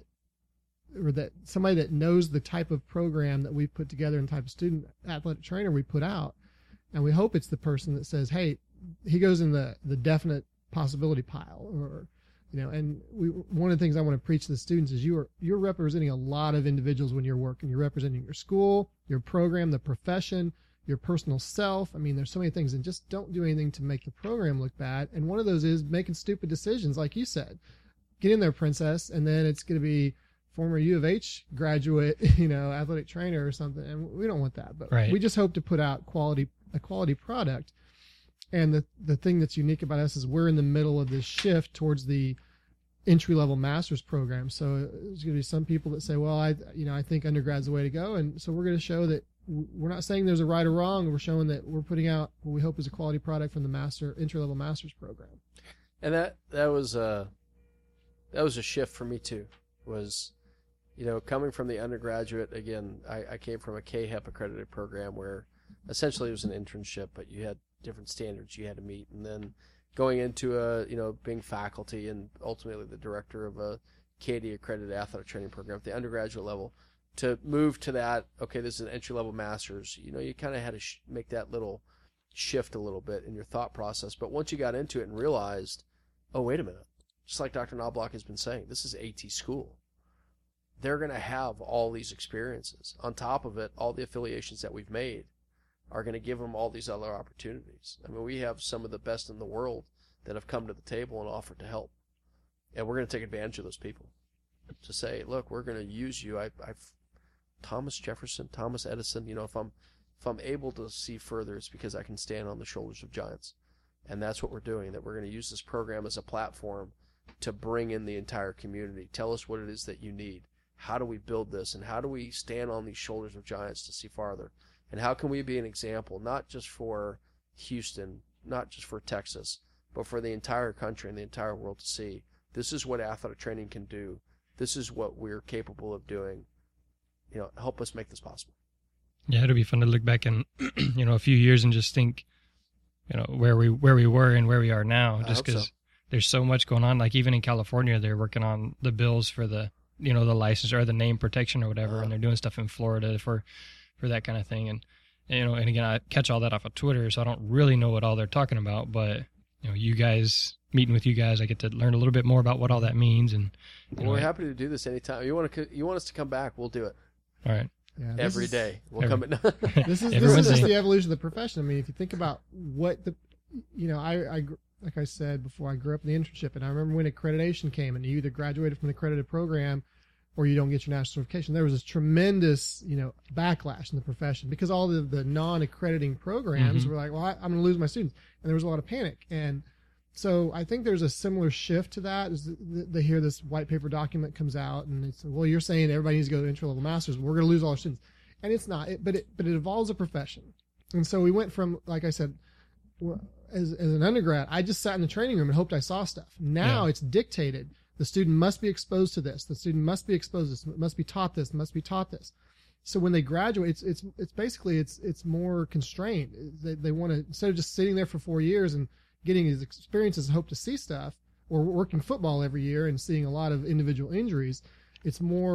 or that somebody that knows the type of program that we put together and type of student athletic trainer we put out. And we hope it's the person that says, hey, he goes in the, the definite possibility pile, or, you know, and we, one of the things I want to preach to the students is you are, you're representing a lot of individuals when you're working. You're representing your school, your program, the profession, your personal self. I mean, there's so many things, and just don't do anything to make the program look bad. And one of those is making stupid decisions. Like you said, get in there, princess. And then it's going to be former U of H graduate, you know, athletic trainer or something. And we don't want that, but right. we just hope to put out quality, a quality product. And the, the thing that's unique about us is we're in the middle of this shift towards the entry-level master's program. So there's going to be some people that say, well, I, you know, I think undergrad's the way to go. And so we're going to show that we're not saying there's a right or wrong. We're showing that we're putting out what we hope is a quality product from the master entry-level master's program. And that, that was a, that was a shift for me too, was, you know, coming from the undergraduate, again, I, I came from a K H E P accredited program where essentially it was an internship, but you had different standards you had to meet. And then going into a, you know, being faculty and ultimately the director of a K D accredited athletic training program at the undergraduate level, to move to that, okay, this is an entry-level master's, you know, you kind of had to sh- make that little shift a little bit in your thought process. But once you got into it and realized, oh, wait a minute, just like Doctor Knobloch has been saying, this is AT school. They're going to have all these experiences. On top of it, all the affiliations that we've made are going to give them all these other opportunities. I mean, we have some of the best in the world that have come to the table and offered to help. And we're going to take advantage of those people to say, look, we're going to use you. I, I've Thomas Jefferson, Thomas Edison, you know, if I'm if I'm able to see further, it's because I can stand on the shoulders of giants. And that's what we're doing, that we're going to use this program as a platform to bring in the entire community. Tell us what it is that you need. How do we build this? And how do we stand on these shoulders of giants to see farther? And how can we be an example, not just for Houston, not just for Texas, but for the entire country and the entire world to see, this is what athletic training can do. This is what we're capable of doing. You know, help us make this possible. Yeah, it'll be fun to look back in, you know, a few years and just think, you know, where we where we were and where we are now. Just because so. there's so much going on. Like even in California, they're working on the bills for the, you know, the license or the name protection or whatever, Uh-huh. and they're doing stuff in Florida for, for that kind of thing. And you know, and again, I catch all that off of Twitter, so I don't really know what all they're talking about. But you know, you guys meeting with you guys, I get to learn a little bit more about what all that means. And you Well, know, we're I- happy to do this anytime. You want to you want us to come back, we'll do it. all right. Yeah, this Every is- day. We'll Every- come in. This is Every this is just Wednesday. the evolution of the profession. I mean, if you think about what the, you know, I, I gr- like I said before, I grew up in the internship, and I remember when accreditation came, and you either graduated from an accredited program, or you don't get your national certification. There was this tremendous, you know, backlash in the profession because all the the non-accrediting programs Mhm. were like, well, I, I'm going to lose my students, and there was a lot of panic. And so I think there's a similar shift to that. Is th- th- they hear this white paper document comes out, and they say, well, you're saying everybody needs to go to entry level masters. We're going to lose all our students. And it's not, it, but it but it evolves a profession. And so we went from, like I said, well, as as an undergrad, I just sat in the training room and hoped I saw stuff. Now Yeah. it's dictated. The student must be exposed to this. The student must be exposed to this. Must be taught this. Must be taught this. So when they graduate, it's it's it's basically it's it's more constrained. They they want to, instead of just sitting there for four years and getting these experiences and hope to see stuff, or working football every year and seeing a lot of individual injuries. It's more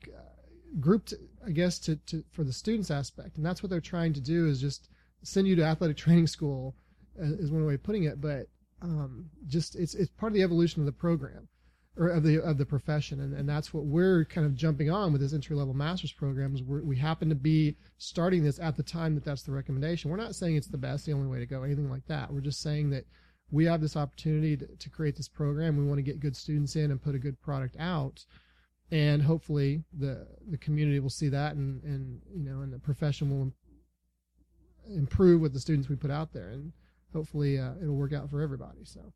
uh, grouped, I guess, to, to for the students aspect, and that's what they're trying to do is just send you to athletic training school, uh, is one way of putting it. But um, just it's it's part of the evolution of the program, or of the of the profession, and, and that's what we're kind of jumping on with this entry level master's programs. We're, we happen to be starting this at the time that that's the recommendation. We're not saying it's the best, the only way to go, anything like that. We're just saying that we have this opportunity to, to create this program. We want to get good students in and put a good product out, and hopefully the the community will see that, and and you know, and the profession will improve with the students we put out there, and hopefully uh, it'll work out for everybody. So.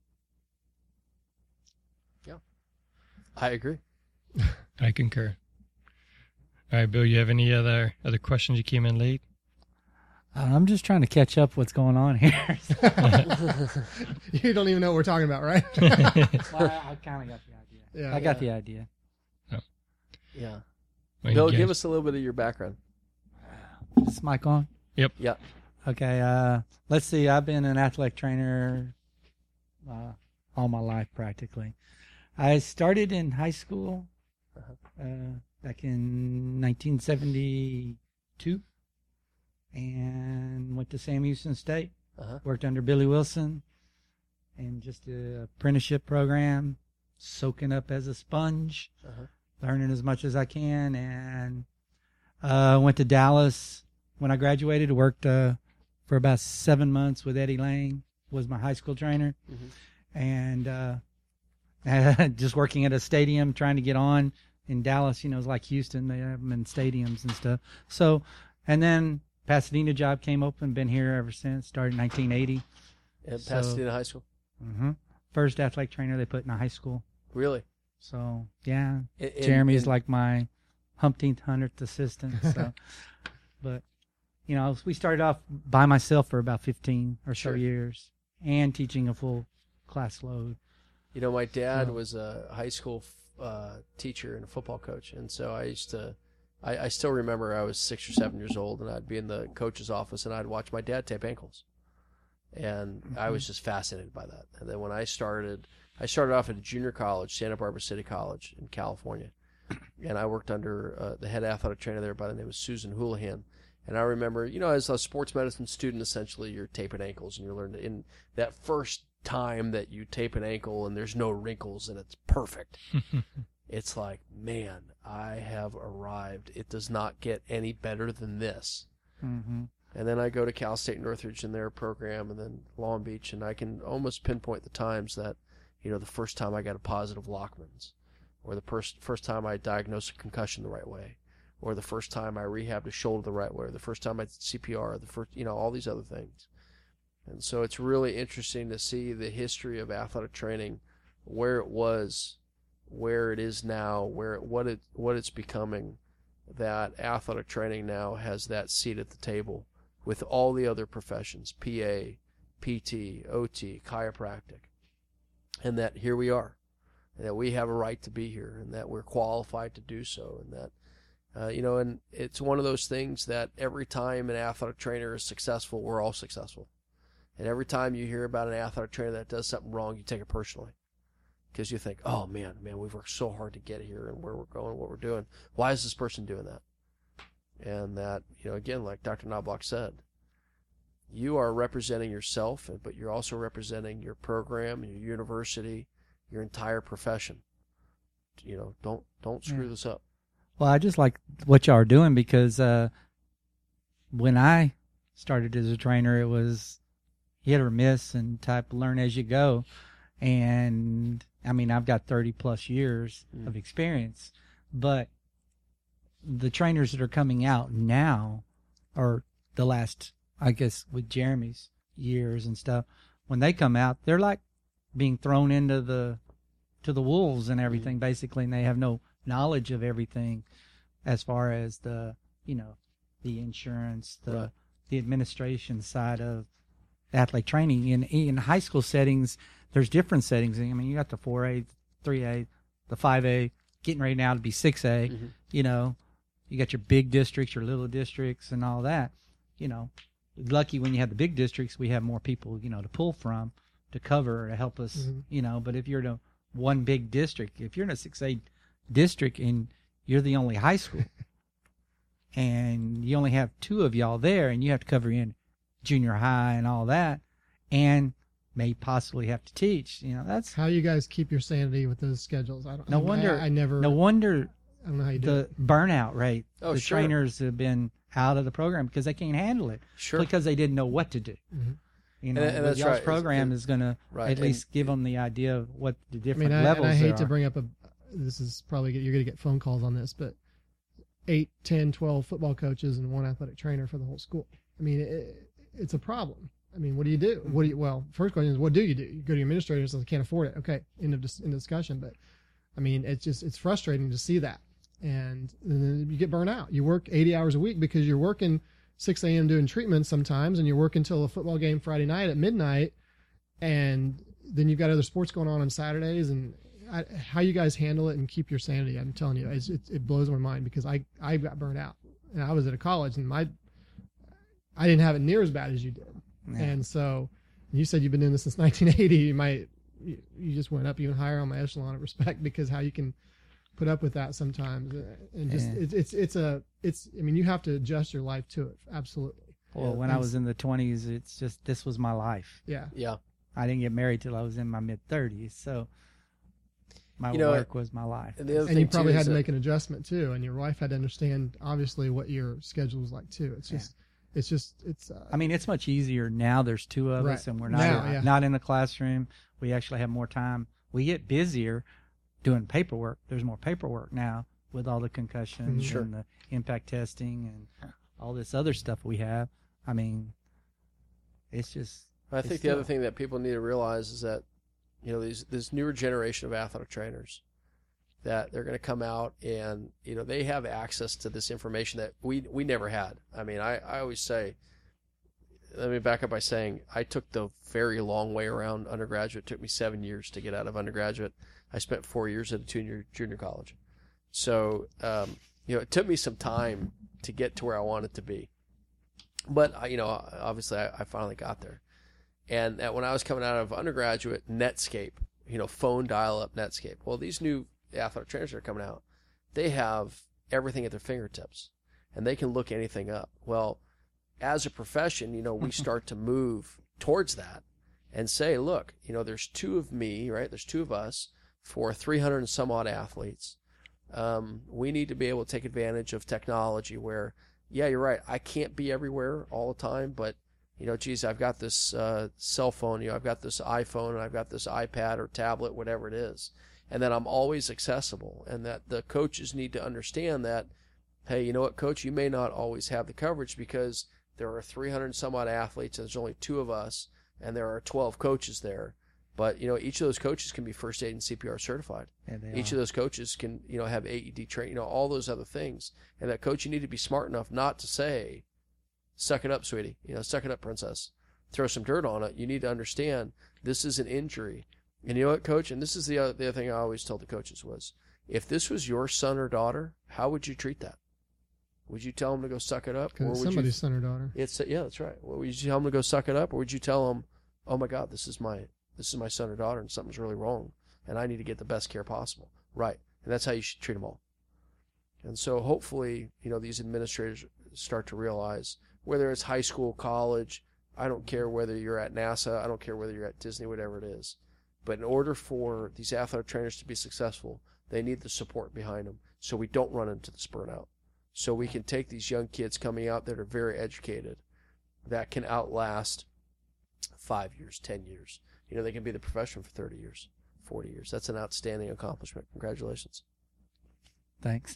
I agree. I concur. All right, Bill, you have any other other questions? You came in late. Uh, I'm just trying to catch up what's going on here. You don't even know what we're talking about, right? Well, I, I kind of got the idea. Yeah, I got yeah. the idea. Yeah. Well, Bill, you give guys- us a little bit of your background. Is this mic on? Yep. Yeah. Okay. Uh, let's see. I've been an athletic trainer uh, all my life, practically. I started in high school uh, back in nineteen seventy-two and went to Sam Houston State. Uh-huh. Worked under Billy Wilson and just an apprenticeship program, soaking up as a sponge, Uh-huh. learning as much as I can. And uh, went to Dallas when I graduated. Worked uh, for about seven months with Eddie Lang, was my high school trainer. Mm-hmm. And uh, just working at a stadium, trying to get on in Dallas. You know, it's like Houston. They have them in stadiums and stuff. So, and then Pasadena job came open. Been here ever since. Started in nineteen eighty. At So- Pasadena High School. Mm-hmm. First athletic trainer they put in a high school. Really? So, yeah. In- in- Jeremy's in- like my umpteenth, hundredth assistant. So, but, you know, we started off by myself for about fifteen or so Sure. years and teaching a full class load. You know, my dad So- was a high school uh, teacher and a football coach, and so I used to. I, I still remember I was six or seven years old, and I'd be in the coach's office, and I'd watch my dad tape ankles, and Mm-hmm. I was just fascinated by that. And then when I started, I started off at a junior college, Santa Barbara City College in California, and I worked under uh, the head athletic trainer there by the name of Susan Houlihan. And I remember, you know, as a sports medicine student, essentially, you're taping ankles, and you're learning in that first time that you tape an ankle and there's no wrinkles and it's perfect. It's like, man, I have arrived. It does not get any better than this. Mm-hmm. And then I go to Cal State Northridge in their program, and then Long Beach, and I can almost pinpoint the times that, you know, the first time I got a positive Lockman's, or the first first time I diagnosed a concussion the right way, or the first time I rehabbed a shoulder the right way, or the first time I did C P R, the first, you know, all these other things. And so it's really interesting to see the history of athletic training, where it was, where it is now, where it, what it what it's becoming. That athletic training now has that seat at the table with all the other professions, P A, P T, O T, chiropractic, and that here we are, and that we have a right to be here, and that we're qualified to do so, and that, uh, you know, and it's one of those things that every time an athletic trainer is successful, we're all successful. And every time you hear about an athletic trainer that does something wrong, you take it personally. Because you think, oh, man, man, we've worked so hard to get here and where we're going, what we're doing. Why is this person doing that? And that, you know, again, like Doctor Knobloch said, you are representing yourself, but you're also representing your program, your university, your entire profession. You know, don't don't screw Yeah. this up. Well, I just like what y'all are doing because uh, when I started as a trainer, it was hit or miss and type learn as you go. And I mean, I've got thirty plus years Mm. of experience, but the trainers that are coming out now are the last, I guess, with Jeremy's years and stuff. When they come out, they're like being thrown into the to the wolves and everything, basically, and they have no knowledge of everything as far as the, you know, the insurance, the Right. the administration side of athletic training. In in high school settings, there's different settings. I mean, you got the four A, three A, the five A, getting ready now to be six A. Mhm. You know, you got your big districts, your little districts, and all that. You know, lucky when you have the big districts, we have more people, you know, to pull from, to cover, to help us, Mhm. you know. But if you're in a one big district, if you're in a six A district and you're the only high school. And you only have two of y'all there, and you have to cover in junior high and all that, and may possibly have to teach. You know, that's How you guys keep your sanity with those schedules? I don't. no I, wonder. I, I never. No wonder I don't know how you do the it. burnout rate. Oh, the sure. trainers have been out of the program because they can't handle it. Sure. Because they didn't know what to do. Mhm. You know, And- and but that's y'all's right. program And- is going to right. at And- least give them the idea of what the I different mean, I, levels and I there hate to are. bring up a. This is probably you're going to get phone calls on this, but eight, ten, twelve football coaches and one athletic trainer for the whole school. I mean, it, it's a problem. I mean, what do you do? What do you? Well, first question is, what do you do? You go to your administrator and says, I can't afford it. Okay, end of dis- end of discussion. But I mean, it's just it's frustrating to see that, and, and then you get burnt out. You work eighty hours a week because you're working six a.m. doing treatments sometimes, and you're working until a football game Friday night at midnight, and then you've got other sports going on on Saturdays, and I, how you guys handle it and keep your sanity, I'm telling you, it's, it, it blows my mind because I, I got burnt out, and I was at a college, and my I didn't have it near as bad as you did. Yeah. And so you said you've been doing this since nineteen eighty. You might you, you just went up even higher on my echelon of respect because how you can put up with that sometimes, and just Yeah. it, it's it's a it's I mean you have to adjust your life to it, absolutely. Well, Yeah, when I and- was in the twenties, it's just this was my life. Yeah. Yeah. I didn't get married till I was in my mid thirties, so my You know, work was my life. And the other And thing you probably too had is to that- make an adjustment too, and your wife had to understand obviously what your schedule was like too. It's Yeah. just it's just it's uh, I mean, it's much easier now. There's two of us, Right. and we're not Now, in, yeah. not in the classroom. We actually have more time. We get busier doing paperwork. There's more paperwork now with all the concussions Mhm. Sure. and the impact testing and all this other stuff we have. I mean, it's just I It's think still- the other thing that people need to realize is that, you know, these this newer generation of athletic trainers, that they're going to come out and, you know, they have access to this information that we we never had. I mean, I, I always say, let me back up by saying I took the very long way around undergraduate. It took me seven years to get out of undergraduate. I spent four years at a junior junior college. So, um, you know, it took me some time to get to where I wanted to be. But, I- you know, obviously I, I finally got there. And that when I was coming out of undergraduate, Netscape, you know, phone dial-up Netscape. Well, these new athletic trainers that are coming out, they have everything at their fingertips, and they can look anything up. Well, as a profession, you know, we start to move towards that and say, look, you know, there's two of me, right? There's two of us for three hundred and some odd athletes. Um, we need to be able to take advantage of technology where, yeah, you're right. I can't be everywhere all the time, but you know, geez, I've got this uh, cell phone, you know, I've got this iPhone, and I've got this iPad or tablet, whatever it is, and that I'm always accessible, and that the coaches need to understand that, hey, you know what, coach, you may not always have the coverage because there are three hundred and some odd athletes, and there's only two of us, and there are twelve coaches there, but, you know, each of those coaches can be first aid and C P R certified. yeah, they Each are. of those coaches can, you know, have A E D training, you know, all those other things, and that coach, you need to be smart enough not to say, suck it up, sweetie. You know, suck it up, princess. Throw some dirt on it. You need to understand this is an injury. And you know what, coach? And this is the other, the other thing I always told the coaches was, if this was your son or daughter, how would you treat that? Would you tell them to go suck it up? because Or it's would you, somebody's son or daughter. it's, yeah, that's right. Well, would you tell them to go suck it up? Or would you tell them, oh my God, this is my, this is my son or daughter and something's really wrong and I need to get the best care possible. Right. And that's how you should treat them all. And so hopefully, you know, these administrators start to realize, whether it's high school, college, I don't care whether you're at NASA, I don't care whether you're at Disney, whatever it is. But in order for these athletic trainers to be successful, they need the support behind them so we don't run into this burnout. So we can take these young kids coming out that are very educated, that can outlast five years, ten years. You know, they can be the profession for thirty years, forty years. That's an outstanding accomplishment. Congratulations. Thanks.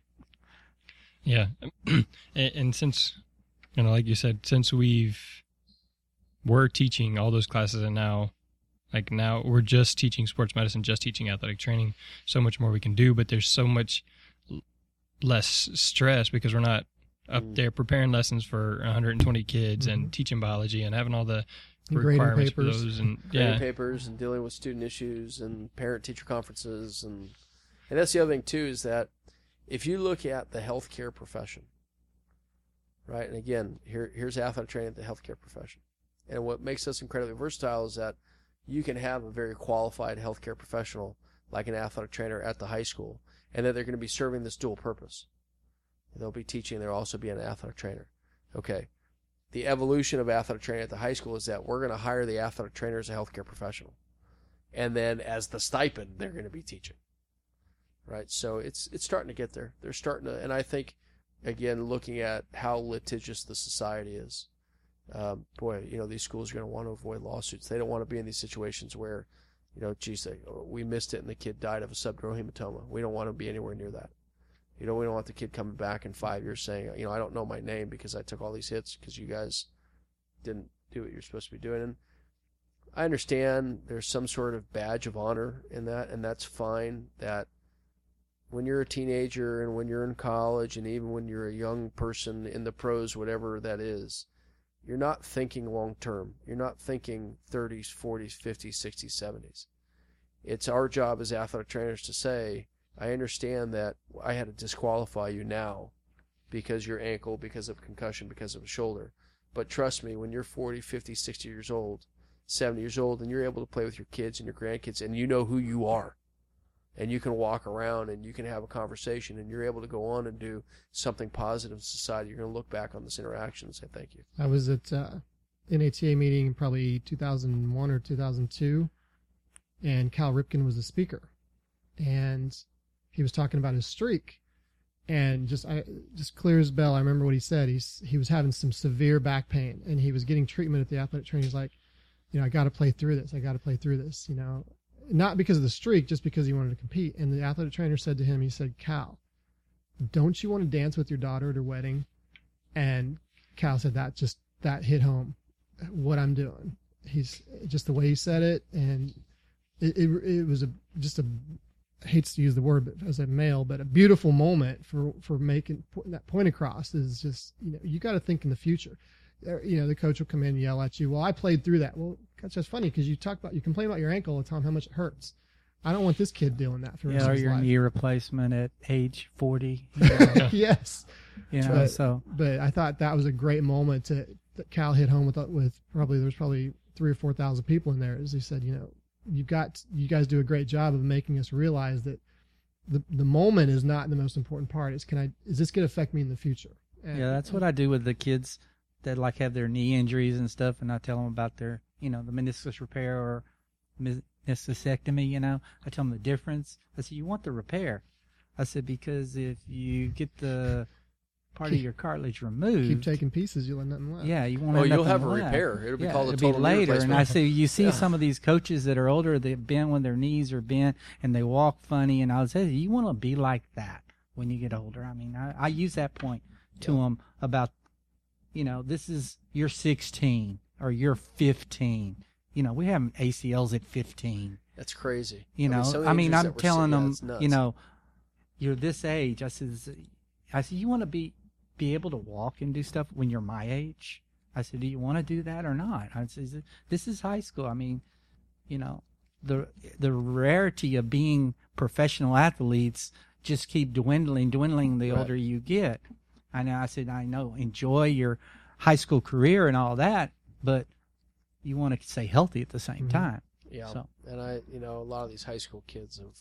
Yeah, and, and since, you know, like you said, since we've we're teaching all those classes, and now, like now we're just teaching sports medicine, just teaching athletic training. So much more we can do, but there's so much l- less stress because we're not up Mm. there preparing lessons for one hundred twenty kids Mhm. and teaching biology and having all the And grading requirements papers. for those. And Grading yeah, papers and dealing with student issues and parent-teacher conferences. And, and that's the other thing, too, is that if you look at the healthcare profession, right, and again, here here's athletic training at the healthcare profession. And what makes us incredibly versatile is that you can have a very qualified healthcare professional like an athletic trainer at the high school, and that they're going to be serving this dual purpose. They'll be teaching, they'll also be an athletic trainer. Okay. The evolution of athletic training at the high school is that we're going to hire the athletic trainer as a healthcare professional. And then as the stipend, they're going to be teaching. Right? So it's it's starting to get there. They're starting to, and I think, again, looking at how litigious the society is, um, boy, you know, these schools are going to want to avoid lawsuits. They don't want to be in these situations where, you know, geez, they, we missed it and the kid died of a subdural hematoma. We don't want to be anywhere near that. You know, we don't want the kid coming back in five years saying, you know, I don't know my name because I took all these hits because you guys didn't do what you're supposed to be doing. And I understand there's some sort of badge of honor in that, and that's fine. That when you're a teenager and when you're in college and even when you're a young person in the pros, whatever that is, you're not thinking long term. You're not thinking thirties, forties, fifties, sixties, seventies. It's our job as athletic trainers to say, I understand that I had to disqualify you now because your ankle, because of concussion, because of a shoulder. But trust me, when you're forty, fifty, sixty years old, seventy years old, and you're able to play with your kids and your grandkids, and you know who you are, and you can walk around and you can have a conversation, and you're able to go on and do something positive in society, you're going to look back on this interaction and say thank you. I was at uh, N A T A meeting in probably two thousand one or two thousand two, and Cal Ripken was the speaker. And he was talking about his streak, and just I just clear as bell. I remember what he said. He's he was having some severe back pain, and he was getting treatment at the athletic trainer. He's like, you know, I got to play through this. I got to play through this. You know, not because of the streak, just because he wanted to compete. And the athletic trainer said to him, he said, Cal, don't you want to dance with your daughter at her wedding? And Cal said that just that hit home what I'm doing. He's just the way he said it, and it it, it was a just a. hates to use the word but as a male, but a beautiful moment for, for making that point across is just, you know, you got to think in the future. You know, the coach will come in and yell at you. Well, I played through that. Well, that's just funny because you talk about, you complain about your ankle all the time, how much it hurts. I don't want this kid doing that for the rest Yeah, or of his your life. knee replacement at age forty. You know, Yes. you know But- so But I thought that was a great moment to, that Cal hit home with, with probably, there's probably three or four thousand people in there. As he said, you know, you've got, you guys do a great job of making us realize that the the moment is not the most important part. It's can I, is this going to affect me in the future? And, yeah, that's what I do with the kids that like have their knee injuries and stuff, and I tell them about their, you know, the meniscus repair or meniscectomy. You know, I tell them the difference. I said, you want the repair. I said, because if you get the part Keep- of your cartilage removed, keep taking pieces, you'll have nothing left. yeah, you won't. Oh, have you'll nothing have a left. repair. It'll be Yeah, called a it'll total be knee later. And replacement. I say, you see Yeah. some of these coaches that are older, they bend when their knees are bent and they walk funny. And I'll say, you want to be like that when you get older. I mean, I, I use that point to them about, you know, this is, you're sixteen or you're fifteen. You know, we have A C Ls at fifteen. That's crazy. You know, some of the I mean, injuries I'm that we're telling seeing, yeah, them, it's nuts. you know, you're this age. I says, I said, you want to be be able to walk and do stuff when you're my age? I said, do you want to do that or not? I said, this is high school. I mean, you know, the the rarity of being professional athletes just keep dwindling, dwindling the Right. older you get. I know. I said, I know, enjoy your high school career and all that, but you want to stay healthy at the same Mhm. time. Yeah, So. and I, you know, a lot of these high school kids have,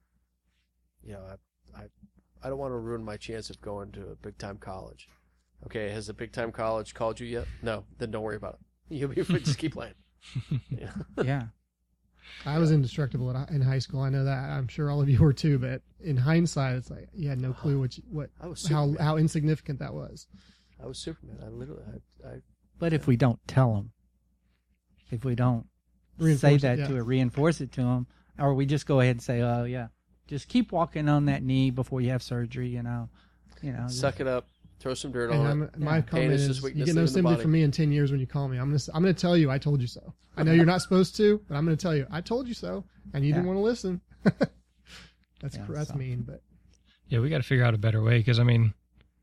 you know, I, I, I don't want to ruin my chance of going to a big time college. Okay, has a big time college called you yet? No, then don't worry about it. You'll be just keep playing. Yeah. Yeah. I was indestructible at, in high school. I know that. I'm sure all of you were too. But in hindsight, it's like you had no clue what you, what I was how Superman. how insignificant that was. I was Superman. I literally, I, I But if we don't tell them, if we don't Reinforce say it, that yeah. to it, reinforce it to them, or we just go ahead and say, oh, yeah, just keep walking on that knee before you have surgery, you know. You know, suck it up, throw some dirt And on I'm, it. my Yeah. comment Pain is is, just you weakness get no leaving the sympathy body. from me in ten years when you call me. I'm gonna s- I'm gonna tell you I told you so. I know you're not supposed to, but I'm gonna tell you I told you so, and you didn't Yeah. want to listen. that's Yeah, cr- that's so. mean, but Yeah, we got to figure out a better way because I mean,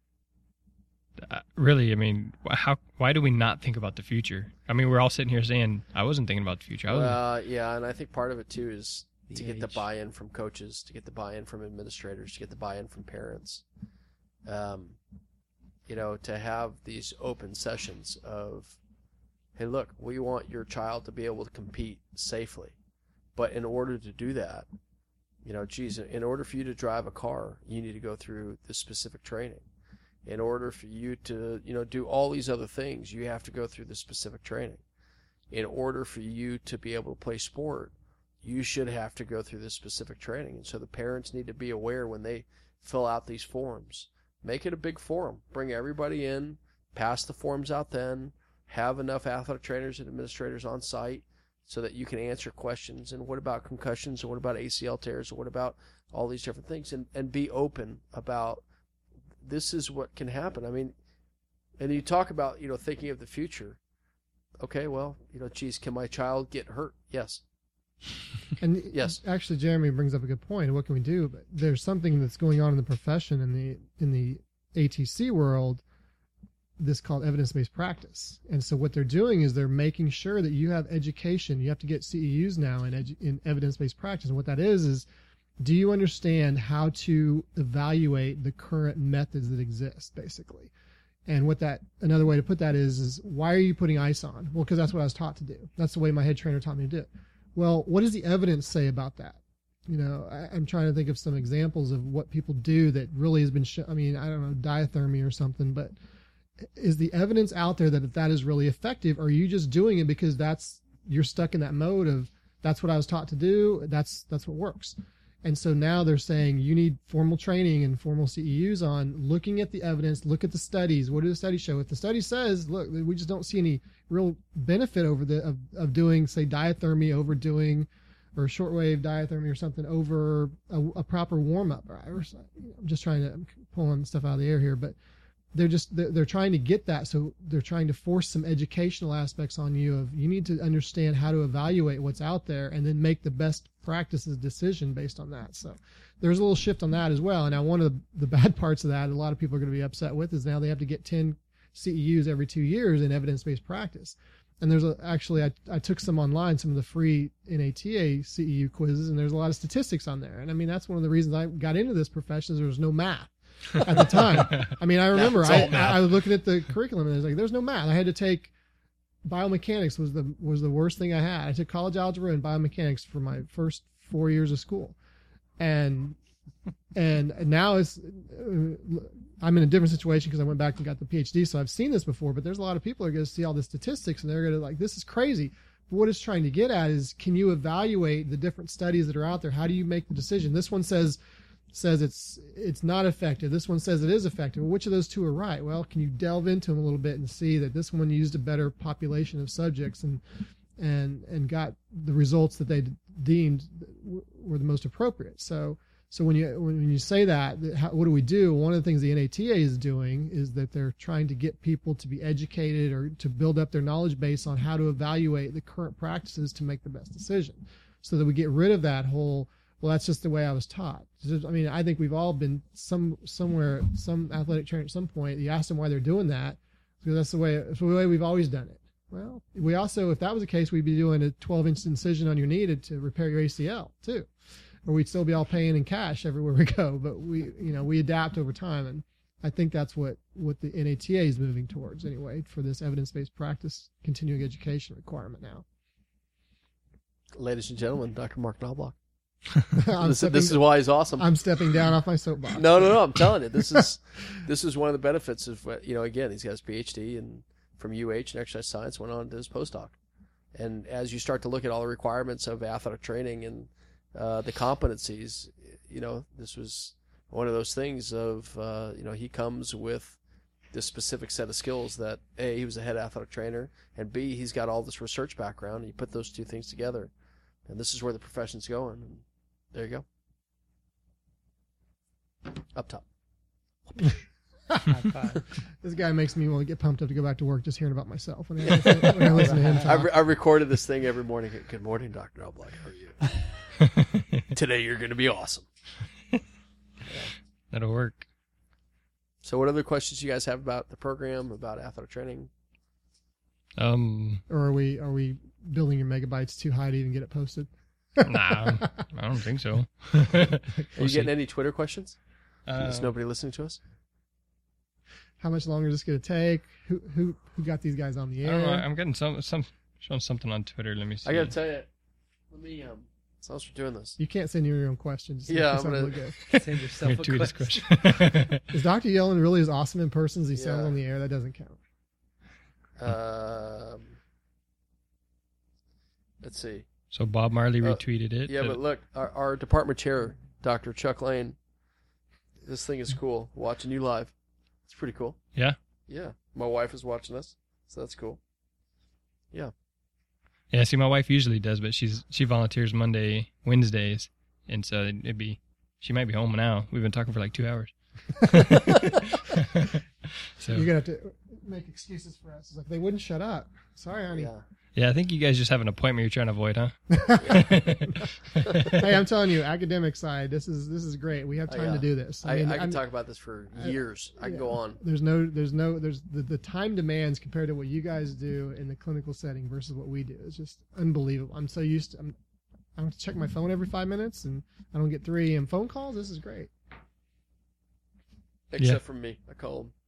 uh, really, I mean, wh- how? Why do we not think about the future? I mean, we're all sitting here saying I wasn't thinking about the future. I was. Well, yeah, and I think part of it too is The to get the age. buy-in from coaches, to get the buy-in from administrators, to get the buy-in from parents. Um, you know, to have these open sessions of, hey, look, we want your child to be able to compete safely, but in order to do that, You know, geez, in order for you to drive a car, you need to go through this specific training. In order for you to, you know, do all these other things, you have to go through this specific training. In order for you to be able to play sport, you should have to go through this specific training. And so the parents need to be aware when they fill out these forms. Make it a big forum. Bring everybody in, pass the forms out then, have enough athletic trainers and administrators on site so that you can answer questions. And what about concussions? And what about A C L tears? And what about all these different things? And, and be open about this is what can happen. I mean, and you talk about, you know, thinking of the future. Okay, well, you know, geez, can my child get hurt? Yes. And yes, actually, Jeremy brings up a good point. What can we do? But there's something that's going on in the profession in the in the A T C world. This called evidence-based practice. And so what they're doing is they're making sure that you have education. You have to get C E Us now in edu- in evidence-based practice. And what that is is, do you understand how to evaluate the current methods that exist, basically? And what that, another way to put that is, is why are you putting ice on? Well, because that's what I was taught to do. That's the way my head trainer taught me to do it. Well, what does the evidence say about that? You know, I, I'm trying to think of some examples of what people do that really has been shown. I mean, I don't know, diathermy or something, but is the evidence out there that that is really effective? Or are you just doing it because that's, you're stuck in that mode of, that's what I was taught to do. That's, that's what works. And so now they're saying you need formal training and formal C E Us on looking at the evidence, look at the studies. What do the studies show? If the study says, look, we just don't see any real benefit over the, of, of doing, say, diathermy over doing, or shortwave diathermy or something over a, a proper warm up. I'm just trying to, I'm pulling stuff out of the air here, but they're just, they're, they're trying to get that. So they're trying to force some educational aspects on you of, you need to understand how to evaluate what's out there and then make the best practices decision based on that. So there's a little shift on that as well. And now one of the, the bad parts of that, a lot of people are going to be upset with, is now they have to get ten C E Us every two years in evidence-based practice. And there's a, actually, I, I took some online, some of the free N A T A C E U quizzes, and there's a lot of statistics on there. And I mean, that's one of the reasons I got into this profession, is there was no math at the time. I mean, I remember I, I was looking at the curriculum and I was like, there's no math. I had to take biomechanics was the, was the worst thing I had. I took college algebra and biomechanics for my first four years of school. And, and now it's, uh, I'm in a different situation because I went back and got the PhD. So I've seen this before, but there's a lot of people who are going to see all the statistics and they're going to like, this is crazy. But what it's trying to get at is, can you evaluate the different studies that are out there? How do you make the decision? This one says, says it's it's not effective. This one says it is effective. Well, which of those two are right? Well, can you delve into them a little bit and see that this one used a better population of subjects and and and got the results that they deemed were the most appropriate? So so when you when you say that, how, what do we do? One of the things the N A T A is doing is that they're trying to get people to be educated or to build up their knowledge base on how to evaluate the current practices to make the best decision, so that we get rid of that whole, well, that's just the way I was taught. I mean, I think we've all been some somewhere, some athletic trainer at some point, you ask them why they're doing that, because that's the way, it's the way we've always done it. Well, we also, if that was the case, we'd be doing a twelve inch incision on your knee to, to repair your A C L too. Or we'd still be all paying in cash everywhere we go. But we, you know, we adapt over time. And I think that's what, what the N A T A is moving towards anyway, for this evidence-based practice continuing education requirement now. Ladies and gentlemen, Doctor Mark Knobloch. this, stepping, this is why he's awesome. I'm stepping down off my soapbox. No, no, no. I'm telling you, this is this is one of the benefits of, you know, again, he's got his PhD and from U H in exercise science, went on to his postdoc. And as you start to look at all the requirements of athletic training and uh, the competencies, you know, this was one of those things of, uh, you know, he comes with this specific set of skills that A, he was a head athletic trainer, and B, he's got all this research background. And you put those two things together, and this is where the profession's going. And there you go. Up top. This guy makes me want to get pumped up to go back to work just hearing about myself when I listen, when I listen to him talk. I, re- I recorded this thing every morning. Good morning, Doctor Knobloch. How are you? Today you're going to be awesome. Yeah. That'll work. So what other questions you guys have about the program, about athletic training? Um, or are we are we building your megabytes too high to even get it posted? Nah, I don't think so. Are We'll you see. getting any Twitter questions? Uh, Is nobody listening to us? How much longer is this going to take? Who who who got these guys on the I don't know. air? I'm getting some some showing something on Twitter. Let me see. I got to tell you, let me um, As long as we're doing this. You can't send your own questions. Yeah, It's I'm not gonna- really good. Send yourself Here, a tweet his question. question. Is Doctor Yellen really as awesome in person as he Yeah. sounds on the air? That doesn't count. Um, let's see. So Bob Marley Uh, retweeted it. Yeah, but look, our, our department chair, Doctor Chuck Lane, this thing is cool. Watching you live. It's pretty cool. Yeah? Yeah. My wife is watching us, so that's cool. Yeah, see, my wife usually does, but she's she volunteers Monday, Wednesdays, and so it'd be she might be home now. We've been talking for like two hours. So You're gonna have to make excuses for us. It's like they wouldn't shut up. Sorry, honey. Yeah. yeah, I think you guys just have an appointment you're trying to avoid, huh? Hey, I'm telling you, academic side, this is this is great. We have Oh, time yeah. to do this. I, I, mean, can I'm- talk about this for I- years. I, can yeah. go on. There's no, there's no, there's the, the time demands compared to what you guys do in the clinical setting versus what we do. It's just unbelievable. I'm so used to, I'm, I have to check my phone every five minutes and I don't get three and phone calls. This is great. Except Yeah. from me. I call him.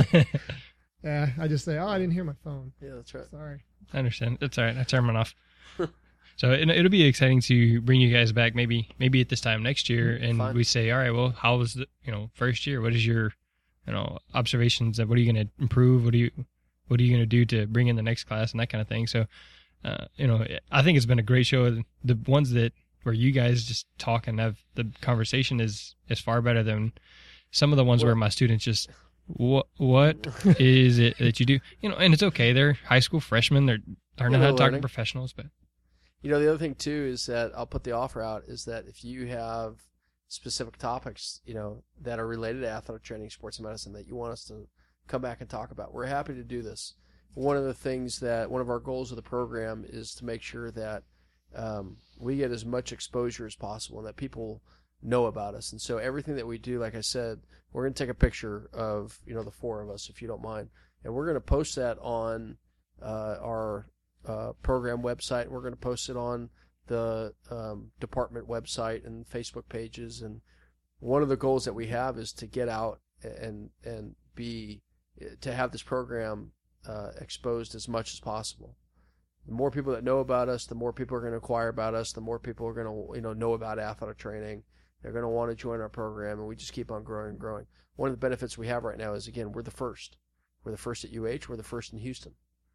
Yeah. I just say, oh, I didn't hear my phone. Yeah, that's right. Sorry. I understand. It's all right. I turn mine off. So it, it'll be exciting to bring you guys back maybe maybe at this time next year, and Fine. we say, all right, well, how was the you know first year? What is your you know observations? Of what are you going to improve? What are you what are you going to do to bring in the next class and that kind of thing? So, uh, you know, I think it's been a great show. The ones that where you guys just talk and have the conversation is is far better than some of the ones Well- where my students just. What what is it that you do? You know, and it's okay. They're high school freshmen. They're learning Yeah, how to they're talk to learning. professionals, but You know, the other thing too is that I'll put the offer out is that if you have specific topics, you know, that are related to athletic training, sports medicine that you want us to come back and talk about, we're happy to do this. One of the things that one of our goals of the program is to make sure that um, we get as much exposure as possible and that people know about us. And so everything that we do, like I said, we're going to take a picture of, you know, the four of us, if you don't mind, and we're going to post that on uh, our uh, program website. We're going to post it on the um, department website and Facebook pages. And one of the goals that we have is to get out and and be to have this program uh, exposed as much as possible. The more people that know about us, the more people are going to inquire about us. The more people are going to you know know about athletic training. They're going to want to join our program, and we just keep on growing and growing. One of the benefits we have right now is, again, we're the first. We're the first at U H. We're the first in Houston.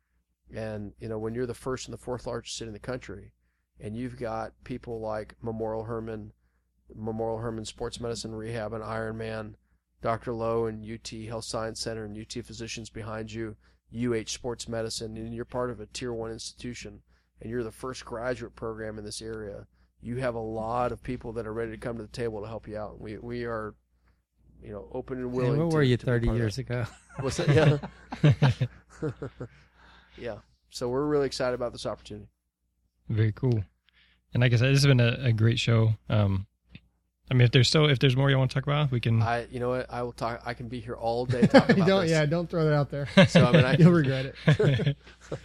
And, you know, when you're the first and the fourth largest city in the country, and you've got people like Memorial Hermann, Memorial Hermann Sports Medicine Rehab and Ironman, Doctor Lowe and U T Health Science Center and U T Physicians behind you, U H Sports Medicine, and you're part of a tier one institution, and you're the first graduate program in this area, you have a lot of people that are ready to come to the table to help you out. We we are, you know, open and willing. Hey, what to, were you to be thirty part of years that. ago? What's that? Yeah. Yeah. So we're really excited about this opportunity. very cool. And like I said, this has been a, a great show. Um, I mean, if there's still if there's more you want to talk about, we can. I, you know what? I will talk. I can be here all day talking You about don't, this. yeah, don't throw that out there. So I mean, I, You'll regret it.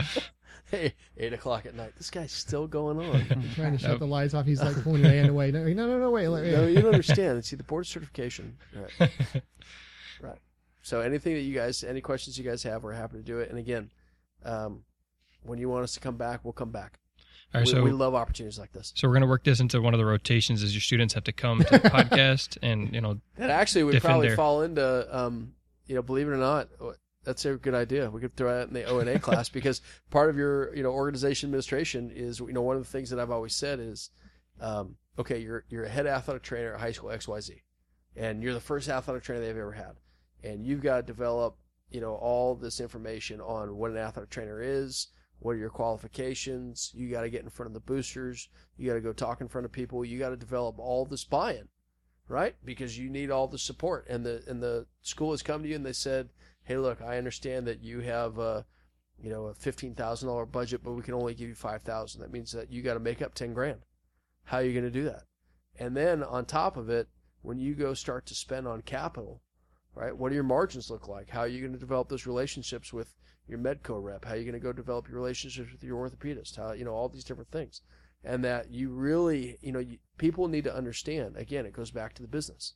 hey, eight o'clock at night. This guy's still going on. Trying to shut Nope. the lights off. He's like pulling your hand away. No, no, no, no wait. wait. No, you don't understand. See, the board certification. Right. Right. So anything that you guys, any questions you guys have, we're happy to do it. And again, um, when you want us to come back, we'll come back. All right, we, so we love opportunities like this. so we're gonna work this into one of the rotations, as your students have to come to the podcast, and you know, That actually would Defend probably their- fall into, um, you know, believe it or not, that's a good idea. We could throw that in the O and A class because part of your, you know, organization administration is, you know, one of the things that I've always said is, um, okay, you're you're a head athletic trainer at high school X Y Z, and you're the first athletic trainer they've ever had, and you've got to develop, you know, all this information on what an athletic trainer is. What are your qualifications? You got to get in front of the boosters. You got to go talk in front of people. You got to develop all this buy-in, right? Because you need all the support. And the and the school has come to you and they said, "Hey, look, I understand that you have a, you know, a fifteen thousand dollar budget, but we can only give you five thousand. That means that you got to make up ten grand. How are you going to do that? And then on top of it, when you go start to spend on capital, right? What do your margins look like? How are you going to develop those relationships with your Medco rep? How are you going to go develop your relationships with your orthopedist? How, you know, all these different things. And that you really, you know, you, people need to understand, again, it goes back to the business.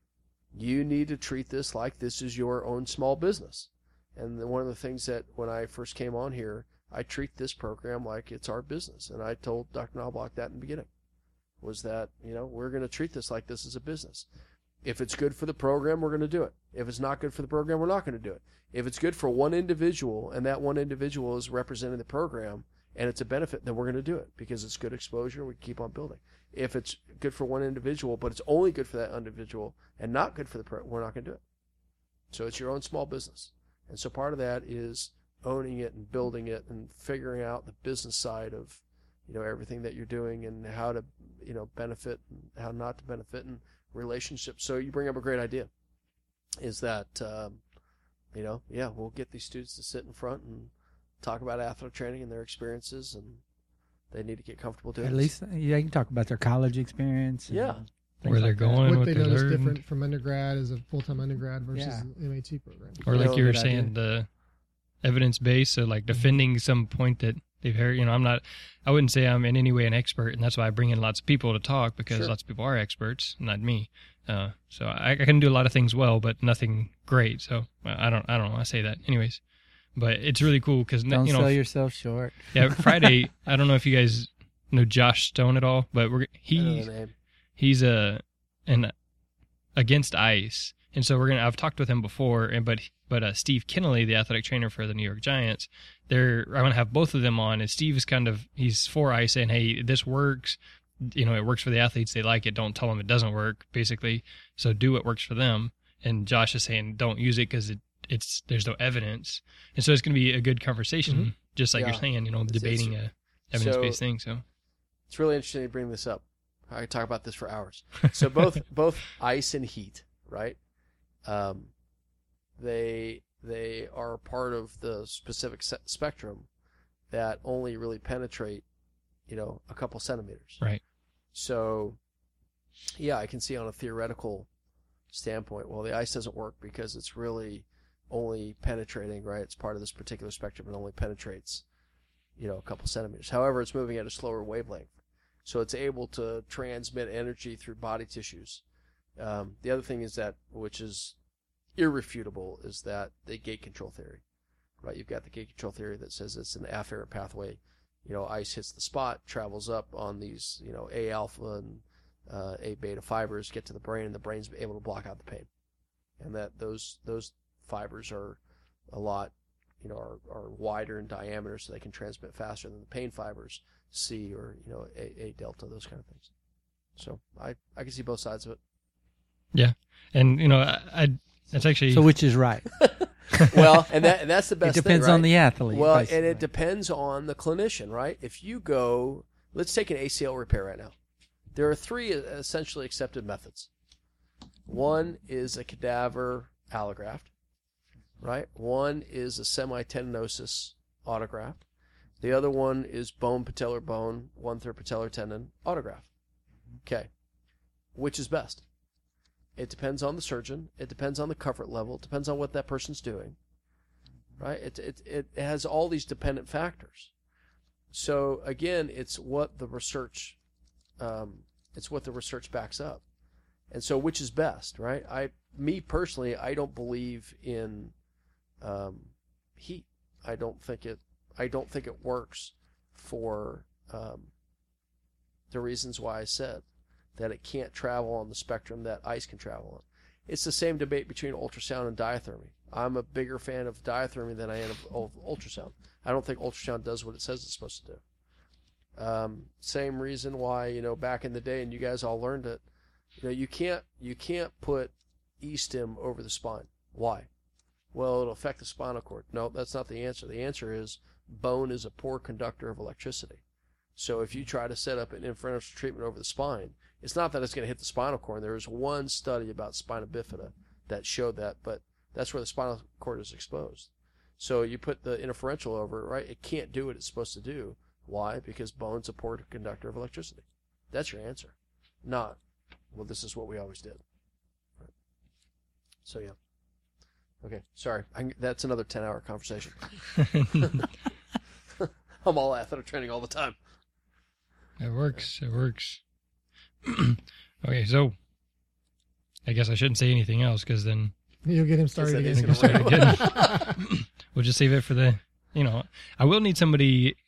You need to treat this like this is your own small business. And one of the things that when I first came on here, I treat this program like it's our business. And I told Doctor Knobloch that in the beginning. was that, you know, we're going to treat this like this is a business. If it's good for the program, we're going to do it. If it's not good for the program, we're not going to do it. If it's good for one individual and that one individual is representing the program and it's a benefit, then we're going to do it because it's good exposure. We keep on building. If it's good for one individual, but it's only good for that individual and not good for the program, we're not going to do it. So it's your own small business. And so part of that is owning it and building it and figuring out the business side of, you know, everything that you're doing and how to, you know, benefit and how not to benefit and relationships. So you bring up a great idea is that, um, you know, yeah, we'll get these students to sit in front and talk about athletic training and their experiences, and they need to get comfortable doing At this. least, yeah, you can talk about their college experience. and Yeah. things Where they're like that. going. what what they they notice learn. different from undergrad as a full-time undergrad versus Yeah. an M A T program. Or You like know, you were good saying, the evidence base, so like defending some point that they've heard. You know, I'm not, I wouldn't say I'm in any way an expert, and that's why I bring in lots of people to talk, because Sure. lots of people are experts, not me. Uh, so I, I can do a lot of things well, but nothing great. So I don't, I don't know. I say that anyways, but it's really cool because Don't you know, sell yourself short. yeah, Friday. I don't know if you guys know Josh Stone at all, but we're I know he the name. he's a an against ice, and so we're gonna. I've talked with him before, and but but uh, Steve Kennelly, the athletic trainer for the New York Giants, they're I'm gonna have both of them on, and Steve is kind of he's for ice, saying, hey, this works. You know, it works for the athletes. They like it. Don't tell them it doesn't work, basically. So do what works for them. And Josh is saying, don't use it because it, it's there's no evidence. And so it's going to be a good conversation, Mhm. just like Yeah. you're saying, you know, It's- debating it's- a evidence-based so- thing. So It's really interesting to bring this up. I could talk about this for hours. So both both ice and heat, right? Um, they they are part of the specific se- spectrum that only really penetrate, you know, a couple centimeters. right, So, yeah, I can see on a theoretical standpoint, well, the ice doesn't work because it's really only penetrating, right? It's part of this particular spectrum and only penetrates, you know, a couple centimeters. However, it's moving at a slower wavelength. So it's able to transmit energy through body tissues. Um, the other thing is that, which is irrefutable, is that the gate control theory, right? You've got the gate control theory that says it's an afferent pathway. You know, ice hits the spot, travels up on these, you know, A alpha and uh, A beta fibers, get to the brain, and the brain's able to block out the pain. And that those those fibers are a lot, you know, are, are wider in diameter, so they can transmit faster than the pain fibers, C or, you know, A, A delta, those kind of things. So I, I can see both sides of it. and you know, I, I that's actually So which is right? Well, and that and that's the It best depends thing, right? on the athlete. Well, basically. and it depends on the clinician, right? If you go, let's take an A C L repair right now. There are three essentially accepted methods. One is a cadaver allograft, right? One is a semi-tendinosis autograft. The other one is bone patellar bone, one-third patellar tendon autograft. Okay. Which is best? It depends on the surgeon. It depends on the comfort level. It depends on what that person's doing. Right? It, it, it has all these dependent factors. So again, it's what the research, um, it's what the research backs up. And so which is best, right? I, me personally, I don't believe in um, heat. I don't think it, I don't think it works for um, the reasons why I said that it can't travel on the spectrum that ice can travel on. It's the same debate between ultrasound and diathermy. I'm a bigger fan of diathermy than I am of, of ultrasound. I don't think ultrasound does what it says it's supposed to do. Um, same reason why, you know, back in the day, and you guys all learned it, you know, you can't you can't put E-stim over the spine. Why? Well, it'll affect the spinal cord. No, that's not the answer. The answer is bone is a poor conductor of electricity. So if you try to set up an inferential treatment over the spine, it's not that it's going to hit the spinal cord. There was one study about spina bifida that showed that, but that's where the spinal cord is exposed. So you put the interferential over it, right? It can't do what it's supposed to do. Why? Because bone's a poor conductor of electricity. That's your answer. Not, well, this is what we always did. Right. So, yeah. Okay, sorry. I, that's another ten-hour conversation. I'm all athletic training all the time. it works. It works. Okay, so I guess I shouldn't say anything else because then You'll get him started Is again. that- We'll get started again. We'll just save it for the, you know, I will need somebody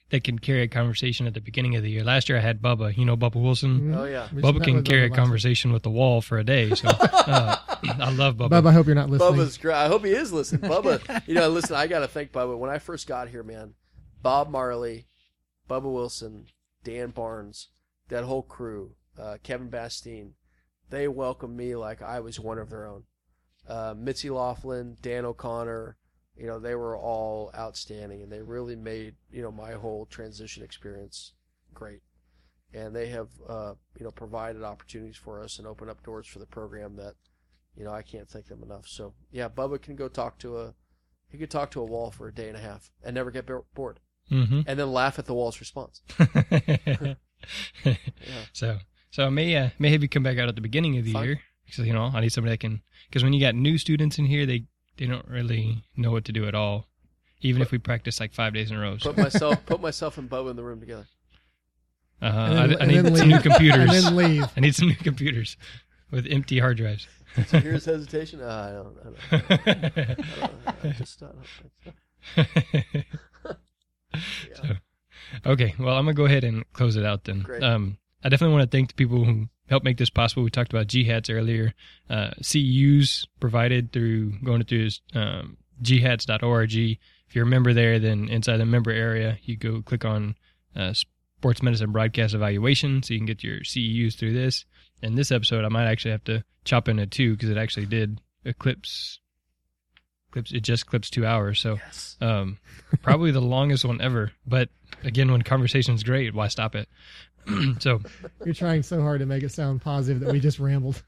that can carry a conversation at the beginning of the year. Last year I had Bubba, you know Bubba Wilson. Mhm. Oh yeah. We just Bubba met can with carry a Bubba last conversation with the wall for a day. So uh, I love Bubba. week. Bubba, I hope you're not listening. Bubba's great. I hope he is listening. Bubba, you know, listen, I got to thank Bubba. When I first got here, man, Bob Marley, Bubba Wilson, Dan Barnes, that whole crew, uh, Kevin Bastine, they welcomed me like I was one of their own. Uh, Mitzi Laughlin, Dan O'Connor, you know, they were all outstanding, and they really made, you know, my whole transition experience great. And they have, uh, you know, provided opportunities for us and opened up doors for the program that, you know, I can't thank them enough. So, yeah, Bubba can go talk to a, he could talk to a wall for a day and a half and never get bored. Mm-hmm. And then laugh at the wall's response. yeah. Yeah. So, so I may, uh, may have you come back out at the beginning of the Fine. year. Because, you know, I need somebody that can, because when you got new students in here, they, they don't really know what to do at all. Even Put- if we practice like five days in a row. So. Put myself, put myself and Bubba in the room together. Uh-huh. And I, then- I and need then some new leave. computers. And then leave. I need some new computers with empty hard drives. So here's hesitation. Uh, I don't, I don't, I don't, I don't, I just, I don't think so. Yeah. So, okay, well, I'm going to go ahead and close it out then. Great. Um, I definitely want to thank the people who helped make this possible. We talked about G HATS earlier. Uh, C E Us provided through going through um, G hats dot org. If you're a member there, then inside the member area, you go click on uh, Sports Medicine Broadcast Evaluation, so you can get your C E Us through this. And this episode, I might actually have to chop into two because it actually did eclipse. Clips, it just clips two hours, so Yes. um, probably the longest one ever. But again, when conversation's great, why stop it? So, You're trying so hard to make it sound positive that we just rambled.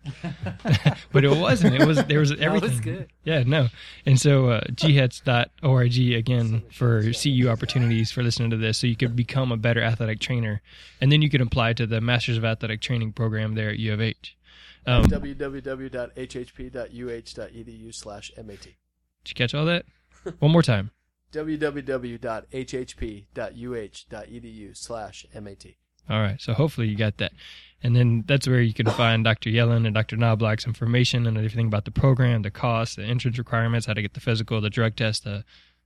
but it wasn't. It was there was No, it everything. was good. Yeah, no. And so uh, G hats dot org again for C U opportunities for listening to this, so you could become a better athletic trainer, and then you can apply to the Masters of Athletic Training program there at U of H. Um, did w w w dot h h p dot u h dot e d u slash m a t. you catch all that? One more time. w w w dot h h p dot u h dot e d u slash m a t. All right, so hopefully you got that. And then that's where you can find Doctor Yellen and Doctor Knobloch's information and everything about the program, the cost, the entrance requirements, how to get the physical, the drug test, the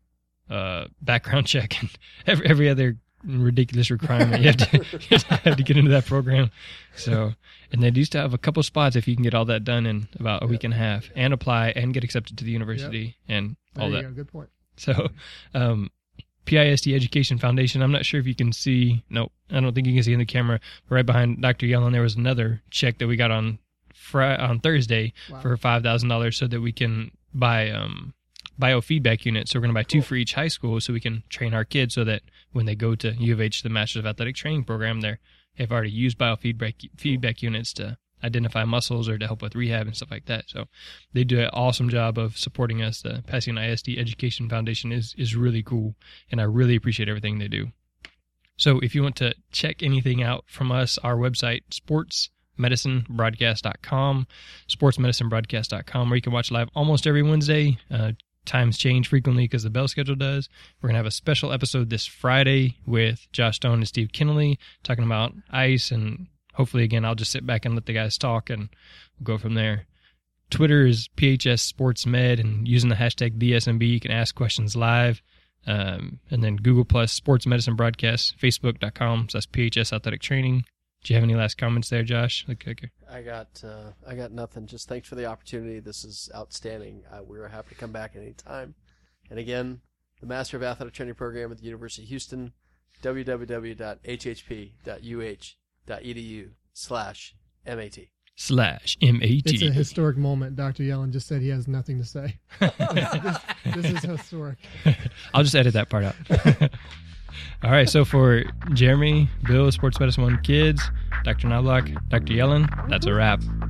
uh, background check, and every, every other ridiculous requirement you have, to, you have to get into that program. So, and they used to have a couple spots if you can get all that done in about a week and a half and apply and get accepted to the university and all There that. you go. Good point. So, um, P I S D Education Foundation, I'm not sure if you can see, no, I don't think you can see in the camera, but right behind Doctor Yellen, there was another check that we got on Friday, on Thursday Wow. for five thousand dollars so that we can buy um, biofeedback units. So we're going to buy two Cool. for each high school so we can train our kids so that when they go to U of H, the Masters of Athletic Training program, they have already used biofeedback feedback units to identify muscles or to help with rehab and stuff like that. So they do an awesome job of supporting us. The Pasadena I S D Education Foundation is, is really cool, and I really appreciate everything they do. So if you want to check anything out from us, our website, sports medicine broadcast dot com, sports medicine broadcast dot com, where you can watch live almost every Wednesday. Uh, times change frequently because the bell schedule does. We're going to have a special episode this Friday with Josh Stone and Steve Kennelly talking about ice, and hopefully, again, I'll just sit back and let the guys talk, and we'll go from there. Twitter is P H S Sports Med, and using the hashtag D S M B, you can ask questions live. Um, and then Google Plus Sports Medicine Broadcast, Facebook dot com slash P H S Athletic Training. Do you have any last comments there, Josh? Okay, okay. I got uh, I got nothing. Just thanks for the opportunity. This is outstanding. Uh, we were happy to come back at any time. And again, the Master of Athletic Training program at the University of Houston, w w w dot h h p dot u h dot e d u slash m a t. Slash M A T. It's a historic moment. Doctor Yellen just said he has nothing to say. this, this is historic. I'll just edit that part out. All right, so for Jeremy, Bill, Sports Medicine One Kids, Doctor Knobloch, Doctor Yellen, that's a wrap.